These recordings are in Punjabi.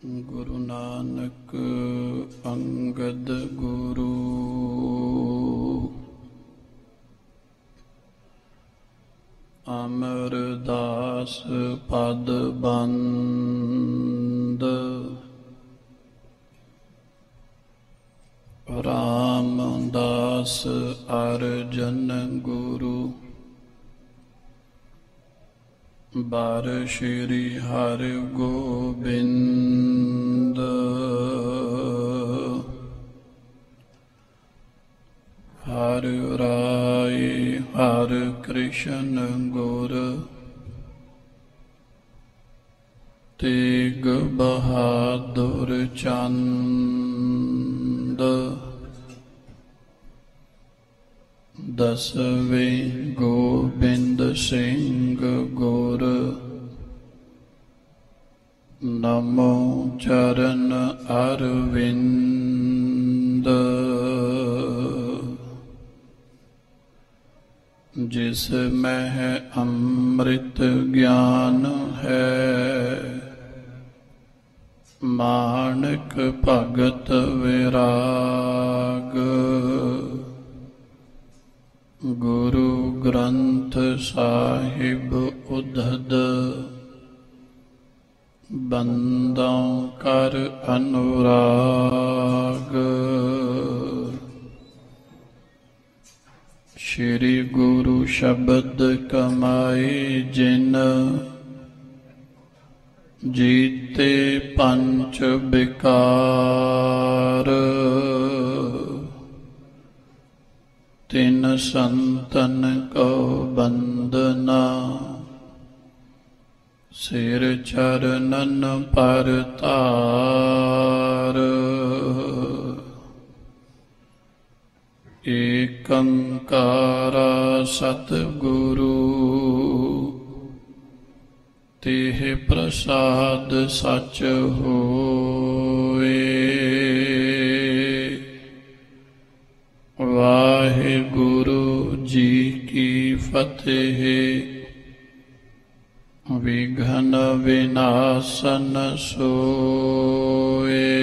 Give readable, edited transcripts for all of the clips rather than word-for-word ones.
ਗੁਰੂ ਨਾਨਕ ਅੰਗਦ ਗੁਰੂ ਅਮਰਦਾਸ ਪਦ ਬੰਦ ਰਾਮਦਾਸ ਅਰਜਨ ਗੁਰੂ ਬਾਰ ਸ਼੍ਰੀ ਹਰਿ ਗੋਬਿੰਦ ਹਰਿ ਰਾਇ ਹਰਿ ਕ੍ਰਿਸ਼ਨ ਗੁਰ ਤੇਗ ਬਹਾਦੁਰ ਚੰਦ ਦਸਵੇਂ ਗੋਬਿੰਦ ਸਿੰਘ ਗੁਰ ਨਮੋ ਚਰਨ ਅਰਵਿੰਦ ਜਿਸ ਮਹਿ ਅੰਮ੍ਰਿਤ ਗਿਆਨ ਹੈ ਮਾਣਕ ਭਗਤ ਵਿਰਾਗ ਗੁਰੂ ਗ੍ਰੰਥ ਸਾਹਿਬ ਉਧਦ ਬੰਦੋਂ ਕਰ ਅਨੁਰਾਗ ਸ਼੍ਰੀ ਗੁਰੂ ਸ਼ਬਦ ਕਮਾਏ ਜਿਨ ਜੀਤੇ ਪੰਚ ਬਿਕਾਰ ਤਿਨ ਸੰਤਨ ਕੋ ਬੰਦਨਾ ਸਿਰ ਚਰਨਨ ਪਰਤਾਰ ਏਕੰਕਾਰ ਸਤਿਗੁਰੂ ਤੇਹ ਪ੍ਰਸਾਦ ਸਚ ਹੋਏ ਵਾਹਿਗੁਰੂ ਜੀ ਕੀ ਫਤਿਹ ਵਿਘਨ ਵਿਨਾਸ਼ਨ ਸੋਏ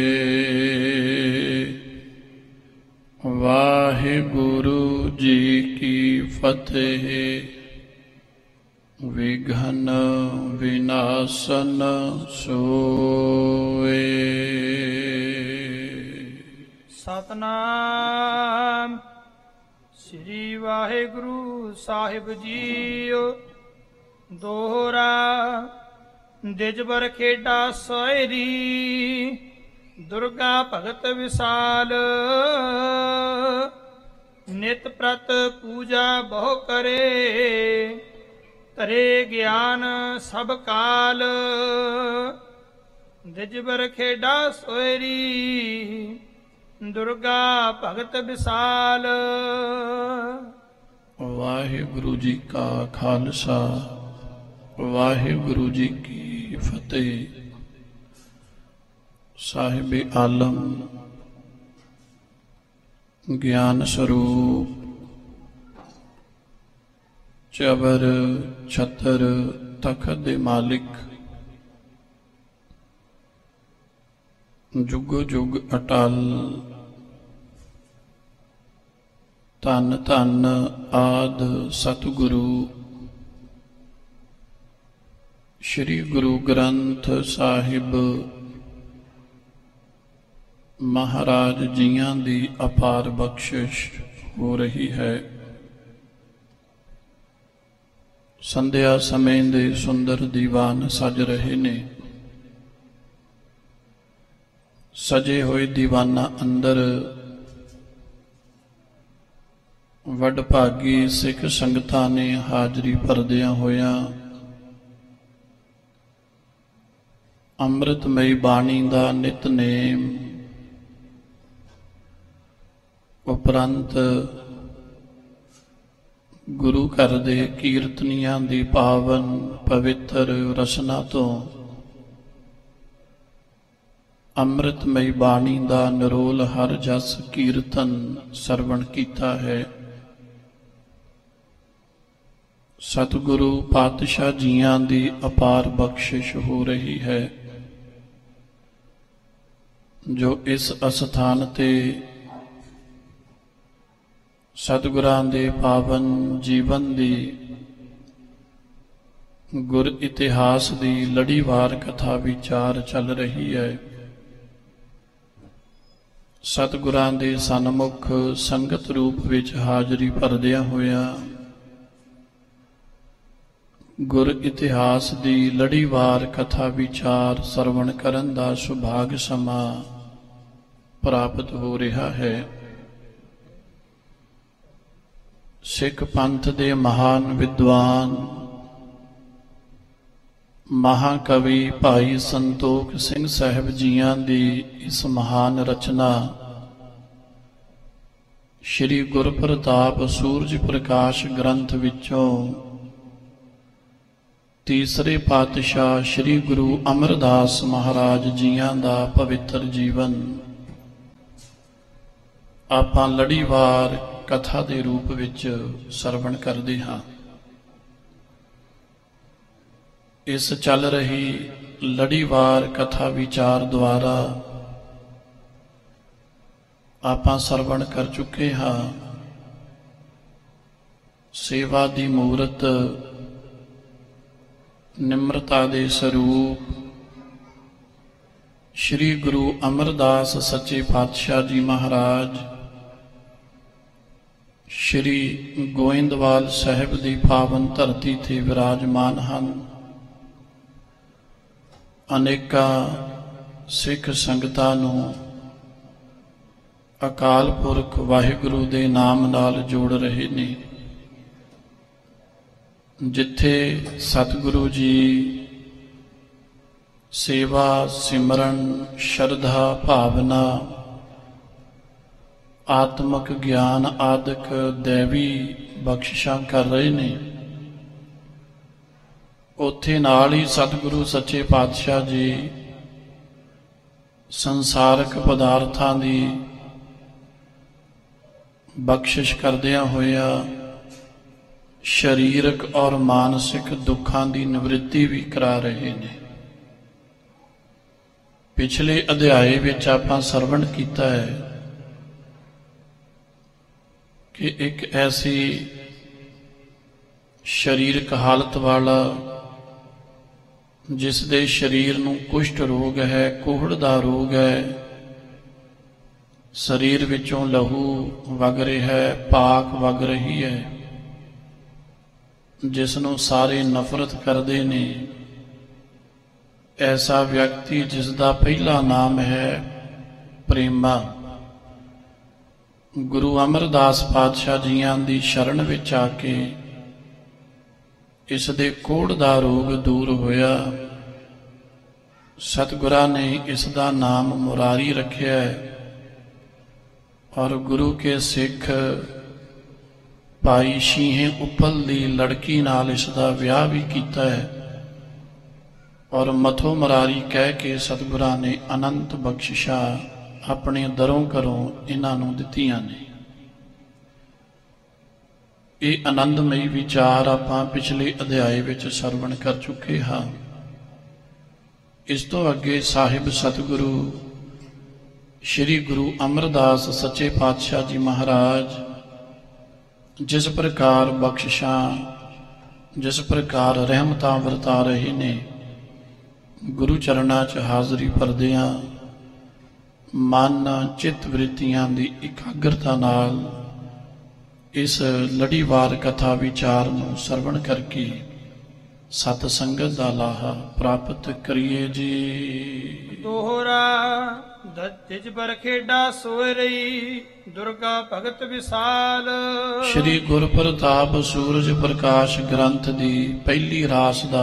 ਵਾਹਿਗੁਰੂ ਜੀ ਕੀ ਫਤਿਹ ਵਿਘਨ ਵਿਨਾਸ਼ਨ ਸੋਏ। ਸਤਨਾਮ ਸ੍ਰੀ ਵਾਹਿਗੁਰੂ ਸਾਹਿਬ ਜੀਓ। ਦੋਹਰਾ ਦਿਜਬਰ ਖੇਡਾ ਸੋਇਰੀ ਦੁਰਗਾ ਭਗਤ ਵਿਸਾਲ ਨਿਤ ਪ੍ਰਤ ਪੂਜਾ ਬਹੁ ਕਰੇ ਧਰੇ ਗਿਆਨ ਸਭ ਕਾਲ ਦਿਜਬਰ ਖੇਡਾ ਸੋਇਰੀ ਦੁਰਗਾ ਭਗਤ ਵਿਸਾਲ। ਵਾਹਿਗੁਰੂ ਜੀ ਕਾ ਖਾਲਸਾ ਵਾਹਿਗੁਰੂ ਜੀ ਕੀ ਫਤਿਹ। ਸਾਹਿਬੇ ਆਲਮ ਗਿਆਨ ਸਰੂਪ ਚਬਰ ਛਤਰ ਤਖਤ ਦੇ ਮਾਲਿਕ ਜੁਗੋ ਜੁਗ ਅਟਲ ਧੰਨ ਧੰਨ ਆਦ ਸਤਿਗੁਰੂ ਸ਼੍ਰੀ ਗੁਰੂ ਗ੍ਰੰਥ ਸਾਹਿਬ ਮਹਾਰਾਜ ਜੀਆਂ ਦੀ ਅਪਾਰ ਬਖਸ਼ਿਸ਼ ਹੋ ਰਹੀ ਹੈ। ਸੰਧਿਆ ਸਮੇਂ ਦੇ ਸੁੰਦਰ ਦੀਵਾਨ ਸਜ ਰਹੇ ਨੇ। ਸਜੇ ਹੋਏ ਦੀਵਾਨਾਂ ਅੰਦਰ ਵਡਭਾਗੀ ਸਿੱਖ ਸੰਗਤਾਂ ਨੇ ਹਾਜ਼ਰੀ ਭਰਦਿਆਂ ਹੋਇਆਂ ਅੰਮ੍ਰਿਤਮਈ ਬਾਣੀ ਦਾ ਨਿਤਨੇਮ ਉਪਰੰਤ ਗੁਰੂ ਘਰ ਦੇ ਕੀਰਤਨੀਆਂ ਦੀ ਪਾਵਨ ਪਵਿੱਤਰ ਰਸਨਾ ਤੋਂ ਅੰਮ੍ਰਿਤਮਈ ਬਾਣੀ ਦਾ ਨਿਰੋਲ ਹਰ ਜਸ ਕੀਰਤਨ ਸਰਵਣ ਕੀਤਾ ਹੈ। ਸਤਿਗੁਰੂ ਪਾਤਸ਼ਾਹ ਜੀਆਂ ਦੀ ਅਪਾਰ ਬਖਸ਼ਿਸ਼ ਹੋ ਰਹੀ ਹੈ। ਜੋ ਇਸ ਅਸਥਾਨ ਤੇ ਸਤਿਗੁਰਾਂ ਦੇ ਪਾਵਨ ਜੀਵਨ ਦੀ ਗੁਰ ਇਤਿਹਾਸ ਦੀ ਲੜੀਵਾਰ ਕਥਾ ਵਿਚਾਰ ਚੱਲ ਰਹੀ ਹੈ। ਸਤਿਗੁਰਾਂ ਦੇ ਸਨਮੁਖ ਸੰਗਤ ਰੂਪ ਵਿੱਚ ਹਾਜ਼ਰੀ ਭਰਦਿਆਂ ਹੋਇਆਂ ਗੁਰ ਇਤਿਹਾਸ ਦੀ ਲੜੀਵਾਰ ਕਥਾ ਵਿਚਾਰ ਸਰਵਣ ਕਰਨ ਦਾ ਸੁਭਾਗ ਸਮਾਂ ਪ੍ਰਾਪਤ ਹੋ ਰਿਹਾ ਹੈ। ਸਿੱਖ ਪੰਥ ਦੇ ਮਹਾਨ ਵਿਦਵਾਨ ਮਹਾਕਵੀ ਭਾਈ ਸੰਤੋਖ ਸਿੰਘ ਸਾਹਿਬ ਜੀਆਂ ਦੀ ਇਸ ਮਹਾਨ ਰਚਨਾ ਸ਼੍ਰੀ ਗੁਰਪ੍ਰਤਾਪ ਸੂਰਜ ਪ੍ਰਕਾਸ਼ ਗ੍ਰੰਥ ਵਿੱਚੋਂ ਤੀਸਰੇ ਪਾਤਸ਼ਾਹ ਸ਼੍ਰੀ ਗੁਰੂ ਅਮਰਦਾਸ ਮਹਾਰਾਜ ਜੀਆਂ ਦਾ ਪਵਿੱਤਰ ਜੀਵਨ ਆਪਾਂ ਲੜੀਵਾਰ ਕਥਾ ਦੇ ਰੂਪ ਵਿੱਚ ਸਰਵਣ ਕਰਦੇ ਹਾਂ। ਇਸ ਚੱਲ ਰਹੀ ਲੜੀਵਾਰ ਕਥਾ ਵਿਚਾਰ ਦੁਆਰਾ ਆਪਾਂ ਸਰਵਣ ਕਰ ਚੁੱਕੇ ਹਾਂ ਸੇਵਾ ਦੀ ਮੂਰਤ, ਨਿਮਰਤਾ ਦੇ ਸਰੂਪ ਸ਼੍ਰੀ ਗੁਰੂ ਅਮਰਦਾਸ ਸੱਚੇ ਪਾਤਸ਼ਾਹ ਜੀ ਮਹਾਰਾਜ ਸ਼੍ਰੀ ਗੋਇੰਦਵਾਲ ਸਾਹਿਬ ਦੀ ਪਾਵਨ ਧਰਤੀ ਤੇ ਵਿਰਾਜਮਾਨ ਹਨ। ਅਨੇਕਾਂ ਸਿੱਖ ਸੰਗਤਾਂ ਨੂੰ ਅਕਾਲ ਪੁਰਖ ਵਾਹਿਗੁਰੂ ਦੇ ਨਾਮ ਨਾਲ ਜੋੜ ਰਹੇ ਨੇ। ਜਿੱਥੇ ਸਤਿਗੁਰੂ ਜੀ ਸੇਵਾ, ਸਿਮਰਨ, ਸ਼ਰਧਾ, ਭਾਵਨਾ, ਆਤਮਿਕ ਗਿਆਨ ਆਦਿਕ ਦੇਵੀ ਬਖਸ਼ਿਸ਼ਾਂ ਕਰ ਰਹੇ ਨੇ, ਉੱਥੇ ਨਾਲ ਹੀ ਸਤਿਗੁਰੂ ਸੱਚੇ ਪਾਤਸ਼ਾਹ ਜੀ ਸੰਸਾਰਕ ਪਦਾਰਥਾਂ ਦੀ ਬਖਸ਼ਿਸ਼ ਕਰਦਿਆਂ ਹੋਇਆ ਸਰੀਰਕ ਔਰ ਮਾਨਸਿਕ ਦੁੱਖਾਂ ਦੀ ਨਿਵ੍ਰਿੱਤੀ ਵੀ ਕਰਾ ਰਹੇ ਨੇ। ਪਿਛਲੇ ਅਧਿਆਏ ਵਿੱਚ ਆਪਾਂ ਸਰਵਣ ਕੀਤਾ ਹੈ ਕਿ ਇੱਕ ਐਸੀ ਸਰੀਰਕ ਹਾਲਤ ਵਾਲਾ ਜਿਸ ਦੇ ਸਰੀਰ ਨੂੰ ਕੁਸ਼ਟ ਰੋਗ ਹੈ, ਕੋਹੜ ਦਾ ਰੋਗ ਹੈ, ਸਰੀਰ ਵਿੱਚੋਂ ਲਹੂ ਵਗ ਰਿਹਾ ਹੈ, ਪਾਕ ਵਗ ਰਹੀ ਹੈ, ਜਿਸ ਨੂੰ ਸਾਰੇ ਨਫ਼ਰਤ ਕਰਦੇ ਨੇ, ਐਸਾ ਵਿਅਕਤੀ ਜਿਸ ਦਾ ਪਹਿਲਾ ਨਾਮ ਹੈ ਪ੍ਰੇਮਾ, ਗੁਰੂ ਅਮਰਦਾਸ ਪਾਤਸ਼ਾਹ ਜੀਆਂ ਦੀ ਸ਼ਰਨ ਵਿੱਚ ਆ ਕੇ ਇਸ ਦੇ ਕੋਹੜ ਦਾ ਰੋਗ ਦੂਰ ਹੋਇਆ। ਸਤਿਗੁਰਾਂ ਨੇ ਇਸ ਦਾ ਨਾਮ ਮੁਰਾਰੀ ਰੱਖਿਆ ਔਰ ਗੁਰੂ ਕੇ ਸਿੱਖ ਭਾਈ ਸ਼ੀਹੇ ਉੱਪਲ ਦੀ ਲੜਕੀ ਨਾਲ ਇਸ ਦਾ ਵਿਆਹ ਵੀ ਕੀਤਾ ਹੈ ਔਰ ਮਥੋ ਮੁਰਾਰੀ ਕਹਿ ਕੇ ਸਤਿਗੁਰਾਂ ਨੇ ਅਨੰਤ ਬਖਸ਼ਿਸ਼ਾਂ ਆਪਣੇ ਦਰੋਂ ਘਰੋਂ ਇਹਨਾਂ ਨੂੰ ਦਿੱਤੀਆਂ ਨੇ। ਇਹ ਆਨੰਦਮਈ ਵਿਚਾਰ ਆਪਾਂ ਪਿਛਲੇ ਅਧਿਆਏ ਵਿੱਚ ਸਰਵਣ ਕਰ ਚੁੱਕੇ ਹਾਂ। ਇਸ ਤੋਂ ਅੱਗੇ ਸਾਹਿਬ ਸਤਿਗੁਰੂ ਸ਼੍ਰੀ ਗੁਰੂ ਅਮਰਦਾਸ ਸੱਚੇ ਪਾਤਸ਼ਾਹ ਜੀ ਮਹਾਰਾਜ ਜਿਸ ਪ੍ਰਕਾਰ ਬਖਸ਼ਿਸ਼ਾਂ, ਜਿਸ ਪ੍ਰਕਾਰ ਰਹਿਮਤਾਂ ਵਰਤਾ ਰਹੇ ਨੇ, ਗੁਰੂ ਚਰਨਾਂ 'ਚ ਹਾਜ਼ਰੀ ਭਰਦਿਆਂ ਮਨ ਚਿੱਤ ਵ੍ਰਿਤੀਆਂ ਦੀ ਇਕਾਗਰਤਾ ਨਾਲ ਇਸ ਲੜੀਵਾਰ ਕਥਾ ਵਿਚਾਰ ਨੂੰ ਸਰਵਣ ਕਰਕੇ ਸਤ ਸੰਗਤ ਦਾ ਲਾਹਾ ਪ੍ਰਾਪਤ ਕਰੀਏ ਜੀ। ਦੋਹਰਾ ਦਤਿਜ ਪਰ ਖੇਡਾ ਸੋਇ ਰਹੀ, ਦੁਰਗਾ ਭਗਤ ਵਿਸਾਲ। ਸ਼੍ਰੀ ਗੁਰਪ੍ਰਤਾਪ ਸੂਰਜ ਪ੍ਰਕਾਸ਼ ਗ੍ਰੰਥ ਦੀ ਪਹਿਲੀ ਰਾਸ ਦਾ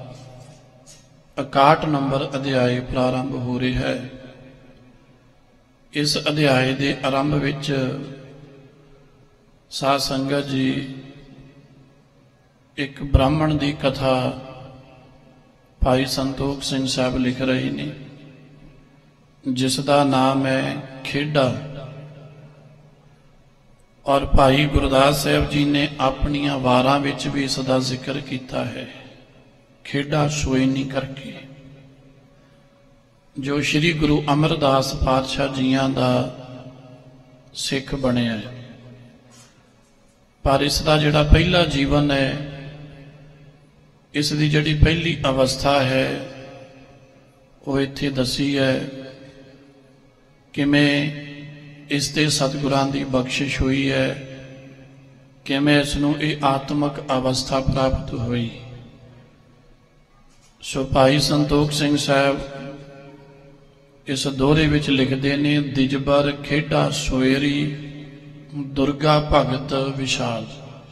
61 ਨੰਬਰ ਅਧਿਆਇ ਪ੍ਰਾਰੰਭ ਹੋ ਰਿਹਾ ਹੈ। ਇਸ ਅਧਿਆਇ ਦੇ ਆਰੰਭ ਵਿੱਚ ਸਾਧ ਸੰਗਤ ਜੀ ਇੱਕ ਬ੍ਰਾਹਮਣ ਦੀ ਕਥਾ ਭਾਈ ਸੰਤੋਖ ਸਿੰਘ ਸਾਹਿਬ ਲਿਖ ਰਹੇ ਨੇ, ਜਿਸ ਦਾ ਨਾਮ ਹੈ ਖੇਡਾ। ਔਰ ਭਾਈ ਗੁਰਦਾਸ ਸਾਹਿਬ ਜੀ ਨੇ ਆਪਣੀਆਂ ਵਾਰਾਂ ਵਿੱਚ ਵੀ ਇਸ ਦਾ ਜ਼ਿਕਰ ਕੀਤਾ ਹੈ, ਖੇਡਾ ਸੋਇਨੀ ਕਰਕੇ। ਜੋ ਸ੍ਰੀ ਗੁਰੂ ਅਮਰਦਾਸ ਪਾਤਸ਼ਾਹ ਜੀਆਂ ਦਾ ਸਿੱਖ ਬਣਿਆ ਹੈ। ਪਰ ਇਸ ਦਾ ਜਿਹੜਾ ਪਹਿਲਾ ਜੀਵਨ ਹੈ, ਇਸ ਦੀ ਜਿਹੜੀ ਪਹਿਲੀ ਅਵਸਥਾ ਹੈ, ਉਹ ਇੱਥੇ ਦੱਸੀ ਹੈ। ਕਿਵੇਂ ਇਸ ਤੇ ਸਤਿਗੁਰਾਂ ਦੀ ਬਖਸ਼ਿਸ਼ ਹੋਈ ਹੈ, ਕਿਵੇਂ ਇਸ ਨੂੰ ਇਹ ਆਤਮਿਕ ਅਵਸਥਾ ਪ੍ਰਾਪਤ ਹੋਈ। ਸੋ ਭਾਈ ਸੰਤੋਖ ਸਿੰਘ ਸਾਹਿਬ ਇਸ ਦੋਹਰੇ ਵਿੱਚ ਲਿਖਦੇ ਨੇ, ਦਿਜਬਰ ਖੇਡਾ ਸੋਇਰੀ ਦੁਰਗਾ ਭਗਤ ਵਿਸ਼ਾਲ।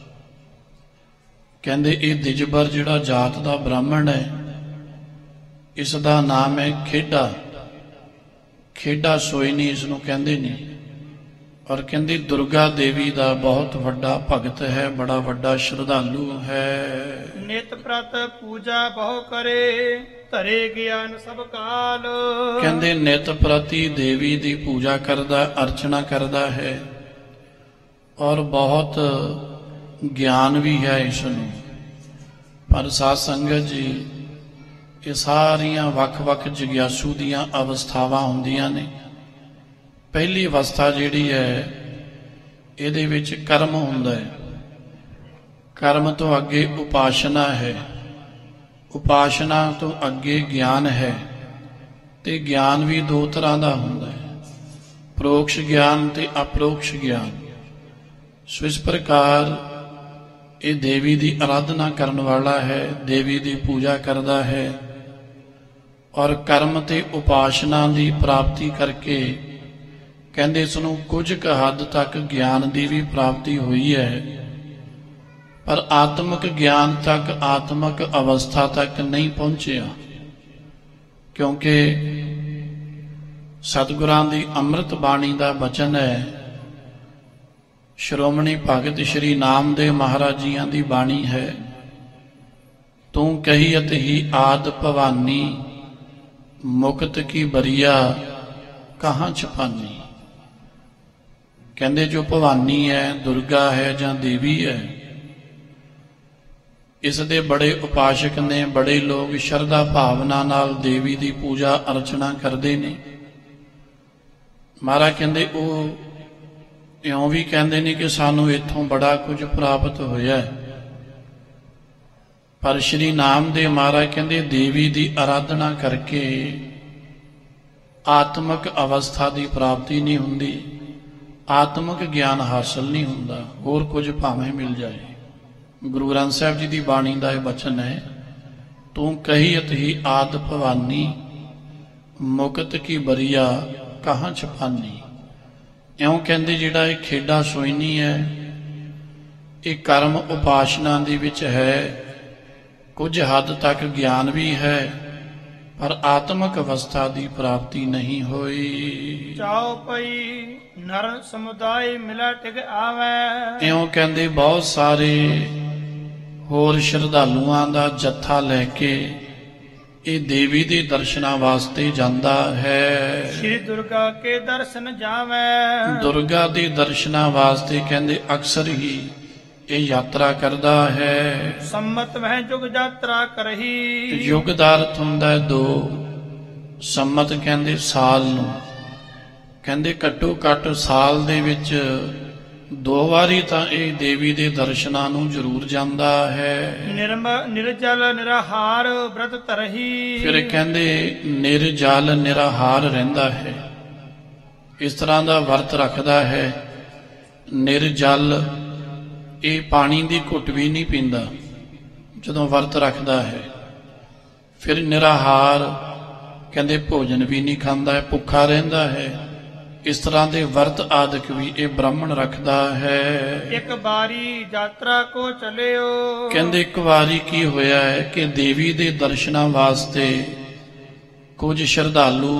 ਕਹਿੰਦੇ ਇਹ ਦਿਜਬਰ ਜਿਹੜਾ ਜਾਤ ਦਾ ਬ੍ਰਾਹਮਣ ਹੈ, ਇਸ ਦਾ ਨਾਮ ਹੈ ਖੇਡਾ। ਖੇਡਾ ਸੋਇਨੀ ਇਸ ਨੂੰ ਕਹਿੰਦੇ ਨੇ। ਔਰ ਕਹਿੰਦੇ ਦੁਰਗਾ ਦੇਵੀ ਦਾ ਬਹੁਤ ਵੱਡਾ ਭਗਤ ਹੈ, ਬੜਾ ਵੱਡਾ ਸ਼ਰਧਾਲੂ ਹੈ। ਨਿਤ ਪ੍ਰਤ ਪੂਜਾ ਬਹੁ ਕਰੇ, ਧਰੇ ਗਿਆਨ ਸਭ ਕਾਲ। ਕਹਿੰਦੇ ਨਿਤ ਪ੍ਰਤੀ ਦੇਵੀ ਦੀ ਪੂਜਾ ਕਰਦਾ, ਅਰਚਨਾ ਕਰਦਾ ਹੈ, ਔਰ ਬਹੁਤ ਗਿਆਨ ਵੀ ਹੈ ਇਸ ਨੂੰ। ਪਰ ਸਾਧ ਸੰਗਤ ਜੀ, ਇਹ ਸਾਰੀਆਂ ਵੱਖ-ਵੱਖ ਜਿਗਿਆਸੂ ਦੀਆਂ ਅਵਸਥਾਵਾਂ ਹੁੰਦੀਆਂ ਨੇ। ਪਹਿਲੀ ਅਵਸਥਾ ਜਿਹੜੀ ਹੈ, ਇਹਦੇ ਵਿੱਚ ਕਰਮ ਹੁੰਦਾ ਹੈ। ਕਰਮ ਤੋਂ ਅੱਗੇ ਉਪਾਸ਼ਨਾ ਹੈ, ਉਪਾਸ਼ਨਾ ਤੋਂ ਅੱਗੇ ਗਿਆਨ ਹੈ। ਤੇ ਗਿਆਨ ਵੀ ਦੋ ਤਰ੍ਹਾਂ ਦਾ ਹੁੰਦਾ ਹੈ, ਪ੍ਰੋਕਸ਼ ਗਿਆਨ ਤੇ ਅਪਰੋਕਸ਼ ਗਿਆਨ। ਸੋ ਇਸ ਪ੍ਰਕਾਰ ਇਹ ਦੇਵੀ ਦੀ ਆਰਾਧਨਾ ਕਰਨ ਵਾਲਾ ਹੈ, ਦੇਵੀ ਦੀ ਪੂਜਾ ਕਰਦਾ ਹੈ, ਔਰ ਕਰਮ ਤੇ ਉਪਾਸ਼ਨਾ ਦੀ ਪ੍ਰਾਪਤੀ ਕਰਕੇ ਕਹਿੰਦੇ ਇਸ ਨੂੰ ਕੁਝ ਕੁ ਹੱਦ ਤੱਕ ਗਿਆਨ ਦੀ ਵੀ ਪ੍ਰਾਪਤੀ ਹੋਈ ਹੈ, ਪਰ ਆਤਮਿਕ ਗਿਆਨ ਤੱਕ, ਆਤਮਿਕ ਅਵਸਥਾ ਤੱਕ ਨਹੀਂ ਪਹੁੰਚਿਆ। ਕਿਉਂਕਿ ਸਤਿਗੁਰਾਂ ਦੀ ਅੰਮ੍ਰਿਤ ਬਾਣੀ ਦਾ ਬਚਨ ਹੈ, ਸ਼੍ਰੋਮਣੀ ਭਗਤ ਸ਼੍ਰੀ ਨਾਮਦੇਵ ਮਹਾਰਾਜ ਜੀਆਂ ਦੀ ਬਾਣੀ ਹੈ, ਤੂੰ ਕਹੀਅਤ ਹੀ ਆਦ ਭਵਾਨੀ, ਮੁਕਤ ਕੀ ਬਰੀਆ ਕਹਾਂ ਛਪਾਨੀ। ਕਹਿੰਦੇ ਜੋ ਭਵਾਨੀ ਹੈ, ਦੁਰਗਾ ਹੈ ਜਾਂ ਦੇਵੀ ਹੈ, ਇਸ ਦੇ ਬੜੇ ਉਪਾਸ਼ਕ ਨੇ, ਬੜੇ ਲੋਕ ਸ਼ਰਧਾ ਭਾਵਨਾ ਨਾਲ ਦੇਵੀ ਦੀ ਪੂਜਾ ਅਰਚਨਾ ਕਰਦੇ ਨੇ। ਮਹਾਰਾਜ ਕਹਿੰਦੇ ਉਹ ਇਉਂ ਵੀ ਕਹਿੰਦੇ ਨੇ ਕਿ ਸਾਨੂੰ ਇੱਥੋਂ ਬੜਾ ਕੁਝ ਪ੍ਰਾਪਤ ਹੋਇਆ ਹੈ, ਪਰ ਸ਼੍ਰੀ ਨਾਮਦੇਵ ਮਹਾਰਾਜ ਕਹਿੰਦੇ ਦੇਵੀ ਦੀ ਆਰਾਧਨਾ ਕਰਕੇ ਆਤਮਿਕ ਅਵਸਥਾ ਦੀ ਪ੍ਰਾਪਤੀ ਨਹੀਂ ਹੁੰਦੀ, ਆਤਮਿਕ ਗਿਆਨ ਹਾਸਲ ਨਹੀਂ ਹੁੰਦਾ, ਹੋਰ ਕੁਝ ਭਾਵੇਂ ਮਿਲ ਜਾਏ। ਗੁਰੂ ਗ੍ਰੰਥ ਸਾਹਿਬ ਜੀ ਦੀ ਬਾਣੀ ਦਾ ਇਹ ਬਚਨ ਹੈ, ਤੂੰ ਕਹੀਅਤ ਹੀ ਆਦ ਭਵਾਨੀ, ਮੁਕਤ ਕੀ ਬਰੀਆ ਕਹਾਂ ਛਪਾਨੀ। ਇਉਂ ਕਹਿੰਦੇ ਜਿਹੜਾ ਇਹ ਖੇਡਾ ਸੋਇਨੀ ਹੈ, ਇਹ ਕਰਮ ਉਪਾਸ਼ਨਾ ਦੇ ਵਿੱਚ ਹੈ, ਕੁਝ ਹੱਦ ਤੱਕ ਗਿਆਨ ਵੀ ਹੈ, ਪਰ ਆਤਮਿਕ ਅਵਸਥਾ ਦੀ ਪ੍ਰਾਪਤੀ ਨਹੀਂ ਹੋਈ। ਚਾਉ ਪਈ ਨਰ ਸਮੁਦਾਇ ਮਿਲਾ ਟਿਕ ਆਵੈ। ਇਉਂ ਕਹਿੰਦੇ ਬਹੁਤ ਸਾਰੇ ਹੋਰ ਸ਼ਰਧਾਲੂਆਂ ਦਾ ਜੱਥਾ ਲੈ ਕੇ ਇਹ ਦੇਵੀ ਦੇ ਦਰਸ਼ਨਾਂ ਵਾਸਤੇ ਜਾਂਦਾ ਹੈ। ਸ਼੍ਰੀ ਦੁਰਗਾ ਕੇ ਦਰਸ਼ਨ ਜਾਵੈ। ਦੁਰਗਾ ਦੇ ਦਰਸ਼ਨਾਂ ਵਾਸਤੇ ਕਹਿੰਦੇ ਅਕਸਰ ਹੀ ਇਹ ਯਾਤਰਾ ਕਰਦਾ ਹੈ। ਸੰਮਤ ਵਹਿ ਜੁਗ ਯਾਤਰਾ ਕਰਹੀ। ਯੁਗ ਦਾ ਅਰਥ ਹੁੰਦਾ ਹੈ ਦੋ, ਸੰਮਤ ਕਹਿੰਦੇ ਸਾਲ ਨੂੰ। ਕਹਿੰਦੇ ਘੱਟੋ ਘੱਟ ਸਾਲ ਦੇ ਵਿੱਚ 2 ਵਾਰੀ ਤਾਂ ਇਹ ਦੇਵੀ ਦੇ ਦਰਸ਼ਨਾਂ ਨੂੰ ਜ਼ਰੂਰ ਜਾਂਦਾ ਹੈ। ਨਿਰਜਲ ਨਿਰਾਹਾਰ ਬ੍ਰਤ ਧਰਹੀ। ਫਿਰ ਕਹਿੰਦੇ ਨਿਰਜਲ ਨਿਰਾਹਾਰ ਰਹਿੰਦਾ ਹੈ, ਇਸ ਤਰ੍ਹਾਂ ਦਾ ਵਰਤ ਰੱਖਦਾ ਹੈ। ਨਿਰਜਲ ਇਹ ਪਾਣੀ ਦੀ ਘੁੱਟ ਵੀ ਨਹੀਂ ਪੀਂਦਾ ਜਦੋਂ ਵਰਤ ਰੱਖਦਾ ਹੈ। ਫਿਰ ਨਿਰਾਹਾਰ ਕਹਿੰਦੇ ਭੋਜਨ ਵੀ ਨਹੀਂ ਖਾਂਦਾ ਹੈ, ਭੁੱਖਾ ਰਹਿੰਦਾ ਹੈ। ਇਸ ਤਰ੍ਹਾਂ ਦੇ ਵਰਤ ਆਦਿਕ ਵੀ ਇਹ ਬ੍ਰਾਹਮਣ ਰੱਖਦਾ ਹੈ। ਇੱਕ ਵਾਰੀ ਯਾਤਰਾ ਕੋ ਚਲਿਓ। ਕਹਿੰਦੇ ਇੱਕ ਵਾਰੀ ਕੀ ਹੋਇਆ ਹੈ ਕਿ ਦੇਵੀ ਦੇ ਦਰਸ਼ਨਾਂ ਵਾਸਤੇ ਕੁਝ ਸ਼ਰਧਾਲੂ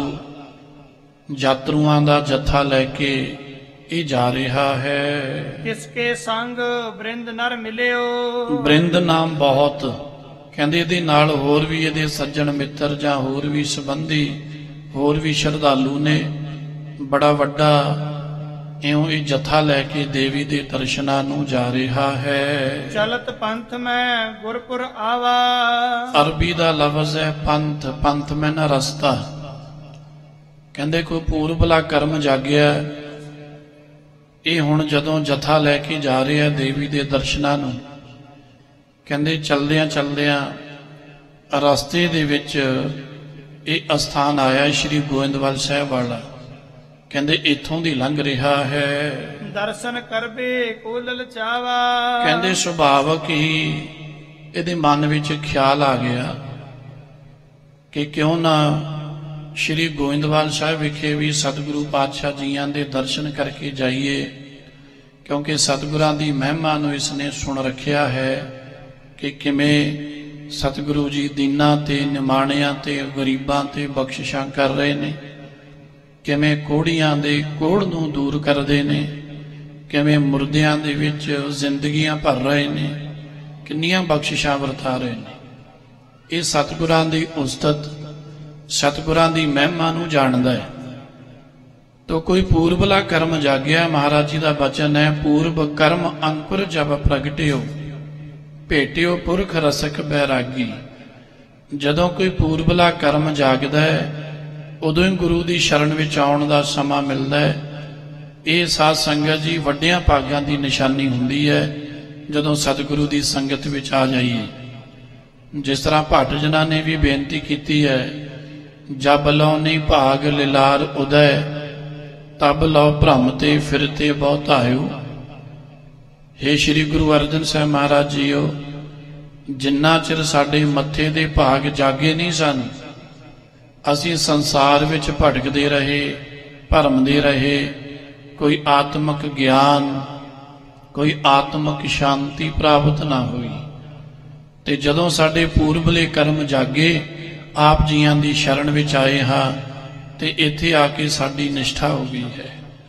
ਯਾਤਰੂਆਂ ਦਾ ਜੱਥਾ ਲੈ ਕੇ ਇਹ ਜਾ ਰਿਹਾ ਹੈ। ਕਿਸਕੇ ਸੰਗ ਬ੍ਰਿੰਦ ਨਰ ਮਿਲਿਓ। ਬ੍ਰਿੰਦ ਨਾਮ ਬਹੁਤ, ਕਹਿੰਦੇ ਇਹਦੇ ਨਾਲ ਹੋਰ ਵੀ ਇਹਦੇ ਸੱਜਣ ਮਿੱਤਰ ਜਾਂ ਹੋਰ ਵੀ ਸੰਬੰਧੀ, ਹੋਰ ਵੀ ਸ਼ਰਧਾਲੂ ਨੇ। ਬੜਾ ਵੱਡਾ ਇਉਂ ਇਹ ਜਥਾ ਲੈ ਕੇ ਦੇਵੀ ਦੇ ਦਰਸ਼ਨਾਂ ਨੂੰ ਜਾ ਰਿਹਾ ਹੈ। ਚਲਤ ਪੰਥ ਮੈਂ ਗੁਰਪੁਰ ਆਵਾ। ਅਰਬੀ ਦਾ ਲਫ਼ਜ਼ ਹੈ ਪੰਥ, ਪੰਥ ਮੈਨਾ ਰਸਤਾ। ਕਹਿੰਦੇ ਕੋਈ ਪੂਰਬਲਾ ਕਰਮ ਜਾਗਿਆ। ਇਹ ਹੁਣ ਜਦੋਂ ਜਥਾ ਲੈ ਕੇ ਜਾ ਰਿਹਾ ਦੇਵੀ ਦੇ ਦਰਸ਼ਨਾਂ ਨੂੰ, ਕਹਿੰਦੇ ਚਲਦਿਆਂ ਚਲਦਿਆਂ ਰਸਤੇ ਦੇ ਵਿੱਚ ਇਹ ਅਸਥਾਨ ਆਇਆ ਸ਼੍ਰੀ ਗੋਇੰਦਵਾਲ ਸਾਹਿਬ ਵਾਲਾ। ਕਹਿੰਦੇ ਇੱਥੋਂ ਦੀ ਲੰਘ ਰਿਹਾ ਹੈ। ਦਰਸ਼ਨ ਕਰਬੇ ਕੋ ਲਲਚਾਵਾ। ਕਹਿੰਦੇ ਸੁਭਾਵਕ ਹੀ ਇਹਦੇ ਮਨ ਵਿੱਚ ਖਿਆਲ ਆ ਗਿਆ ਕਿ ਕਿਉਂ ਨਾ ਸ਼੍ਰੀ ਗੋਇੰਦਵਾਲ ਸਾਹਿਬ ਵਿਖੇ ਵੀ ਸਤਿਗੁਰੂ ਪਾਤਸ਼ਾਹ ਜੀਆਂ ਦੇ ਦਰਸ਼ਨ ਕਰਕੇ ਜਾਈਏ, ਕਿਉਂਕਿ ਸਤਿਗੁਰਾਂ ਦੀ ਮਹਿਮਾ ਨੂੰ ਇਸਨੇ ਸੁਣ ਰੱਖਿਆ ਹੈ ਕਿ ਕਿਵੇਂ ਸਤਿਗੁਰੂ ਜੀ ਦੀਨਾਂ ਤੇ ਨਿਮਾਣਿਆਂ ਤੇ ਗਰੀਬਾਂ ਤੇ ਬਖਸ਼ਿਸ਼ਾਂ ਕਰ ਰਹੇ ਨੇ, ਕਿਵੇਂ ਕੋੜੀਆਂ ਦੇ ਕੋੜ ਨੂੰ ਦੂਰ ਕਰਦੇ ਨੇ, ਕਿਵੇਂ ਮੁਰਦਿਆਂ ਦੇ ਵਿੱਚ ਜ਼ਿੰਦਗੀਆਂ ਭਰ ਰਹੇ ਨੇ, ਕਿੰਨੀਆਂ ਬਖਸ਼ਿਸ਼ਾਂ ਵਰਤਾ ਰਹੇ ਨੇ। ਇਹ ਸਤਿਗੁਰਾਂ ਦੀ ਉਸਤਤ, ਸਤਿਗੁਰਾਂ ਦੀ ਮਹਿਮਾ ਨੂੰ ਜਾਣਦਾ ਹੈ। ਤੋ ਕੋਈ ਪੂਰਬਲਾ ਕਰਮ ਜਾਗਿਆ। ਮਹਾਰਾਜ ਜੀ ਦਾ ਬਚਨ ਹੈ, ਪੂਰਬ ਕਰਮ ਅੰਕੁਰ ਜਬ ਪ੍ਰਗਟਿਓ, ਭੇਟਿਓ ਪੁਰਖ ਰਸਕ ਬੈਰਾਗੀ। ਜਦੋਂ ਕੋਈ ਪੂਰਬਲਾ ਕਰਮ ਜਾਗਦਾ ਹੈ, ਉਦੋਂ ਹੀ ਗੁਰੂ ਦੀ ਸ਼ਰਨ ਵਿੱਚ ਆਉਣ ਦਾ ਸਮਾਂ ਮਿਲਦਾ ਹੈ। ਇਹ ਸਾਧ ਸੰਗਤ ਜੀ ਵੱਡਿਆਂ ਭਾਗਾਂ ਦੀ ਨਿਸ਼ਾਨੀ ਹੁੰਦੀ ਹੈ ਜਦੋਂ ਸਤਿਗੁਰੂ ਦੀ ਸੰਗਤ ਵਿੱਚ ਆ ਜਾਈਏ। ਜਿਸ ਤਰ੍ਹਾਂ ਭੱਟ ਜਨਾਂ ਨੇ ਵੀ ਬੇਨਤੀ ਕੀਤੀ ਹੈ, ਜਬ ਲਉ ਨਹੀਂ ਭਾਗ ਲਿਲਾਰ ਉਦੈ, ਤਬ ਲਉ ਭ੍ਰਮ ਤੇ ਫਿਰਤੇ ਬਹੁ ਧਾਇਓ। ਹੇ ਸ਼੍ਰੀ ਗੁਰੂ ਅਰਜਨ ਸਾਹਿਬ ਮਹਾਰਾਜ ਜੀਓ, ਜਿੰਨਾ ਚਿਰ ਸਾਡੇ ਮੱਥੇ ਦੇ ਭਾਗ ਜਾਗੇ ਨਹੀਂ ਸਨ, ਅਸੀਂ ਸੰਸਾਰ ਵਿੱਚ ਭਟਕਦੇ ਰਹੇ, ਭਰਮਦੇ ਰਹੇ। ਕੋਈ ਆਤਮਿਕ ਗਿਆਨ, ਕੋਈ ਆਤਮਿਕ ਸ਼ਾਂਤੀ ਪ੍ਰਾਪਤ ਨਾ ਹੋਈ। ਤੇ ਜਦੋਂ ਸਾਡੇ ਪੂਰਬਲੇ ਕਰਮ ਜਾਗੇ, ਆਪ ਜੀਆਂ ਦੀ ਸ਼ਰਨ ਵਿੱਚ ਆਏ ਹਾਂ, ਤੇ ਇੱਥੇ ਆ ਕੇ ਸਾਡੀ ਨਿਸ਼ਠਾ ਹੋ ਗਈ ਹੈ।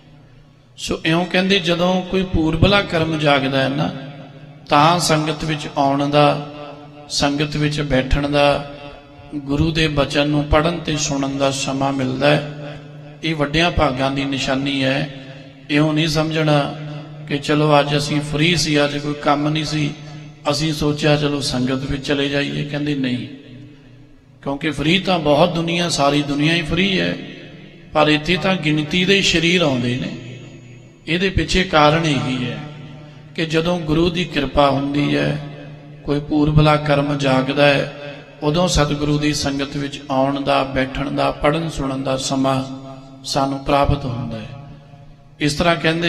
ਸੋ ਇਉਂ ਕਹਿੰਦੇ ਜਦੋਂ ਕੋਈ ਪੂਰਬਲਾ ਕਰਮ ਜਾਗਦਾ ਹੈ ਨਾ, ਤਾਂ ਸੰਗਤ ਵਿੱਚ ਆਉਣ ਦਾ, ਸੰਗਤ ਵਿੱਚ ਬੈਠਣ ਦਾ, ਗੁਰੂ ਦੇ ਬਚਨ ਨੂੰ ਪੜ੍ਹਨ ਤੇ ਸੁਣਨ ਦਾ ਸਮਾਂ ਮਿਲਦਾ ਹੈ। ਇਹ ਵੱਡਿਆਂ ਭਾਗਾਂ ਦੀ ਨਿਸ਼ਾਨੀ ਹੈ। ਇਉਂ ਨਹੀਂ ਸਮਝਣਾ ਕਿ ਚਲੋ ਅੱਜ ਅਸੀਂ ਫ੍ਰੀ ਸੀ, ਅੱਜ ਕੋਈ ਕੰਮ ਨਹੀਂ ਸੀ, ਅਸੀਂ ਸੋਚਿਆ ਚਲੋ ਸੰਗਤ ਵਿੱਚ ਚਲੇ ਜਾਈਏ। ਕਹਿੰਦੇ ਨਹੀਂ, ਕਿਉਂਕਿ ਫ੍ਰੀ ਤਾਂ ਬਹੁਤ ਦੁਨੀਆ, ਸਾਰੀ ਦੁਨੀਆ ਹੀ ਫ੍ਰੀ ਹੈ, ਪਰ ਇੱਥੇ ਤਾਂ ਗਿਣਤੀ ਦੇ ਸਰੀਰ ਆਉਂਦੇ ਨੇ। ਇਹਦੇ ਪਿੱਛੇ ਕਾਰਨ ਇਹੀ ਹੈ ਕਿ ਜਦੋਂ ਗੁਰੂ ਦੀ ਕਿਰਪਾ ਹੁੰਦੀ ਹੈ, ਕੋਈ ਪੂਰਬਲਾ ਕਰਮ ਜਾਗਦਾ ਹੈ, ਉਦੋਂ ਸਤਿਗੁਰੂ ਦੀ ਸੰਗਤ ਵਿੱਚ ਆਉਣ ਦਾ, ਬੈਠਣ ਦਾ, ਪੜ੍ਹਨ ਸੁਣਨ ਦਾ ਸਮਾਂ ਸਾਨੂੰ ਪ੍ਰਾਪਤ ਹੁੰਦਾ ਹੈ। ਇਸ ਤਰ੍ਹਾਂ ਕਹਿੰਦੇ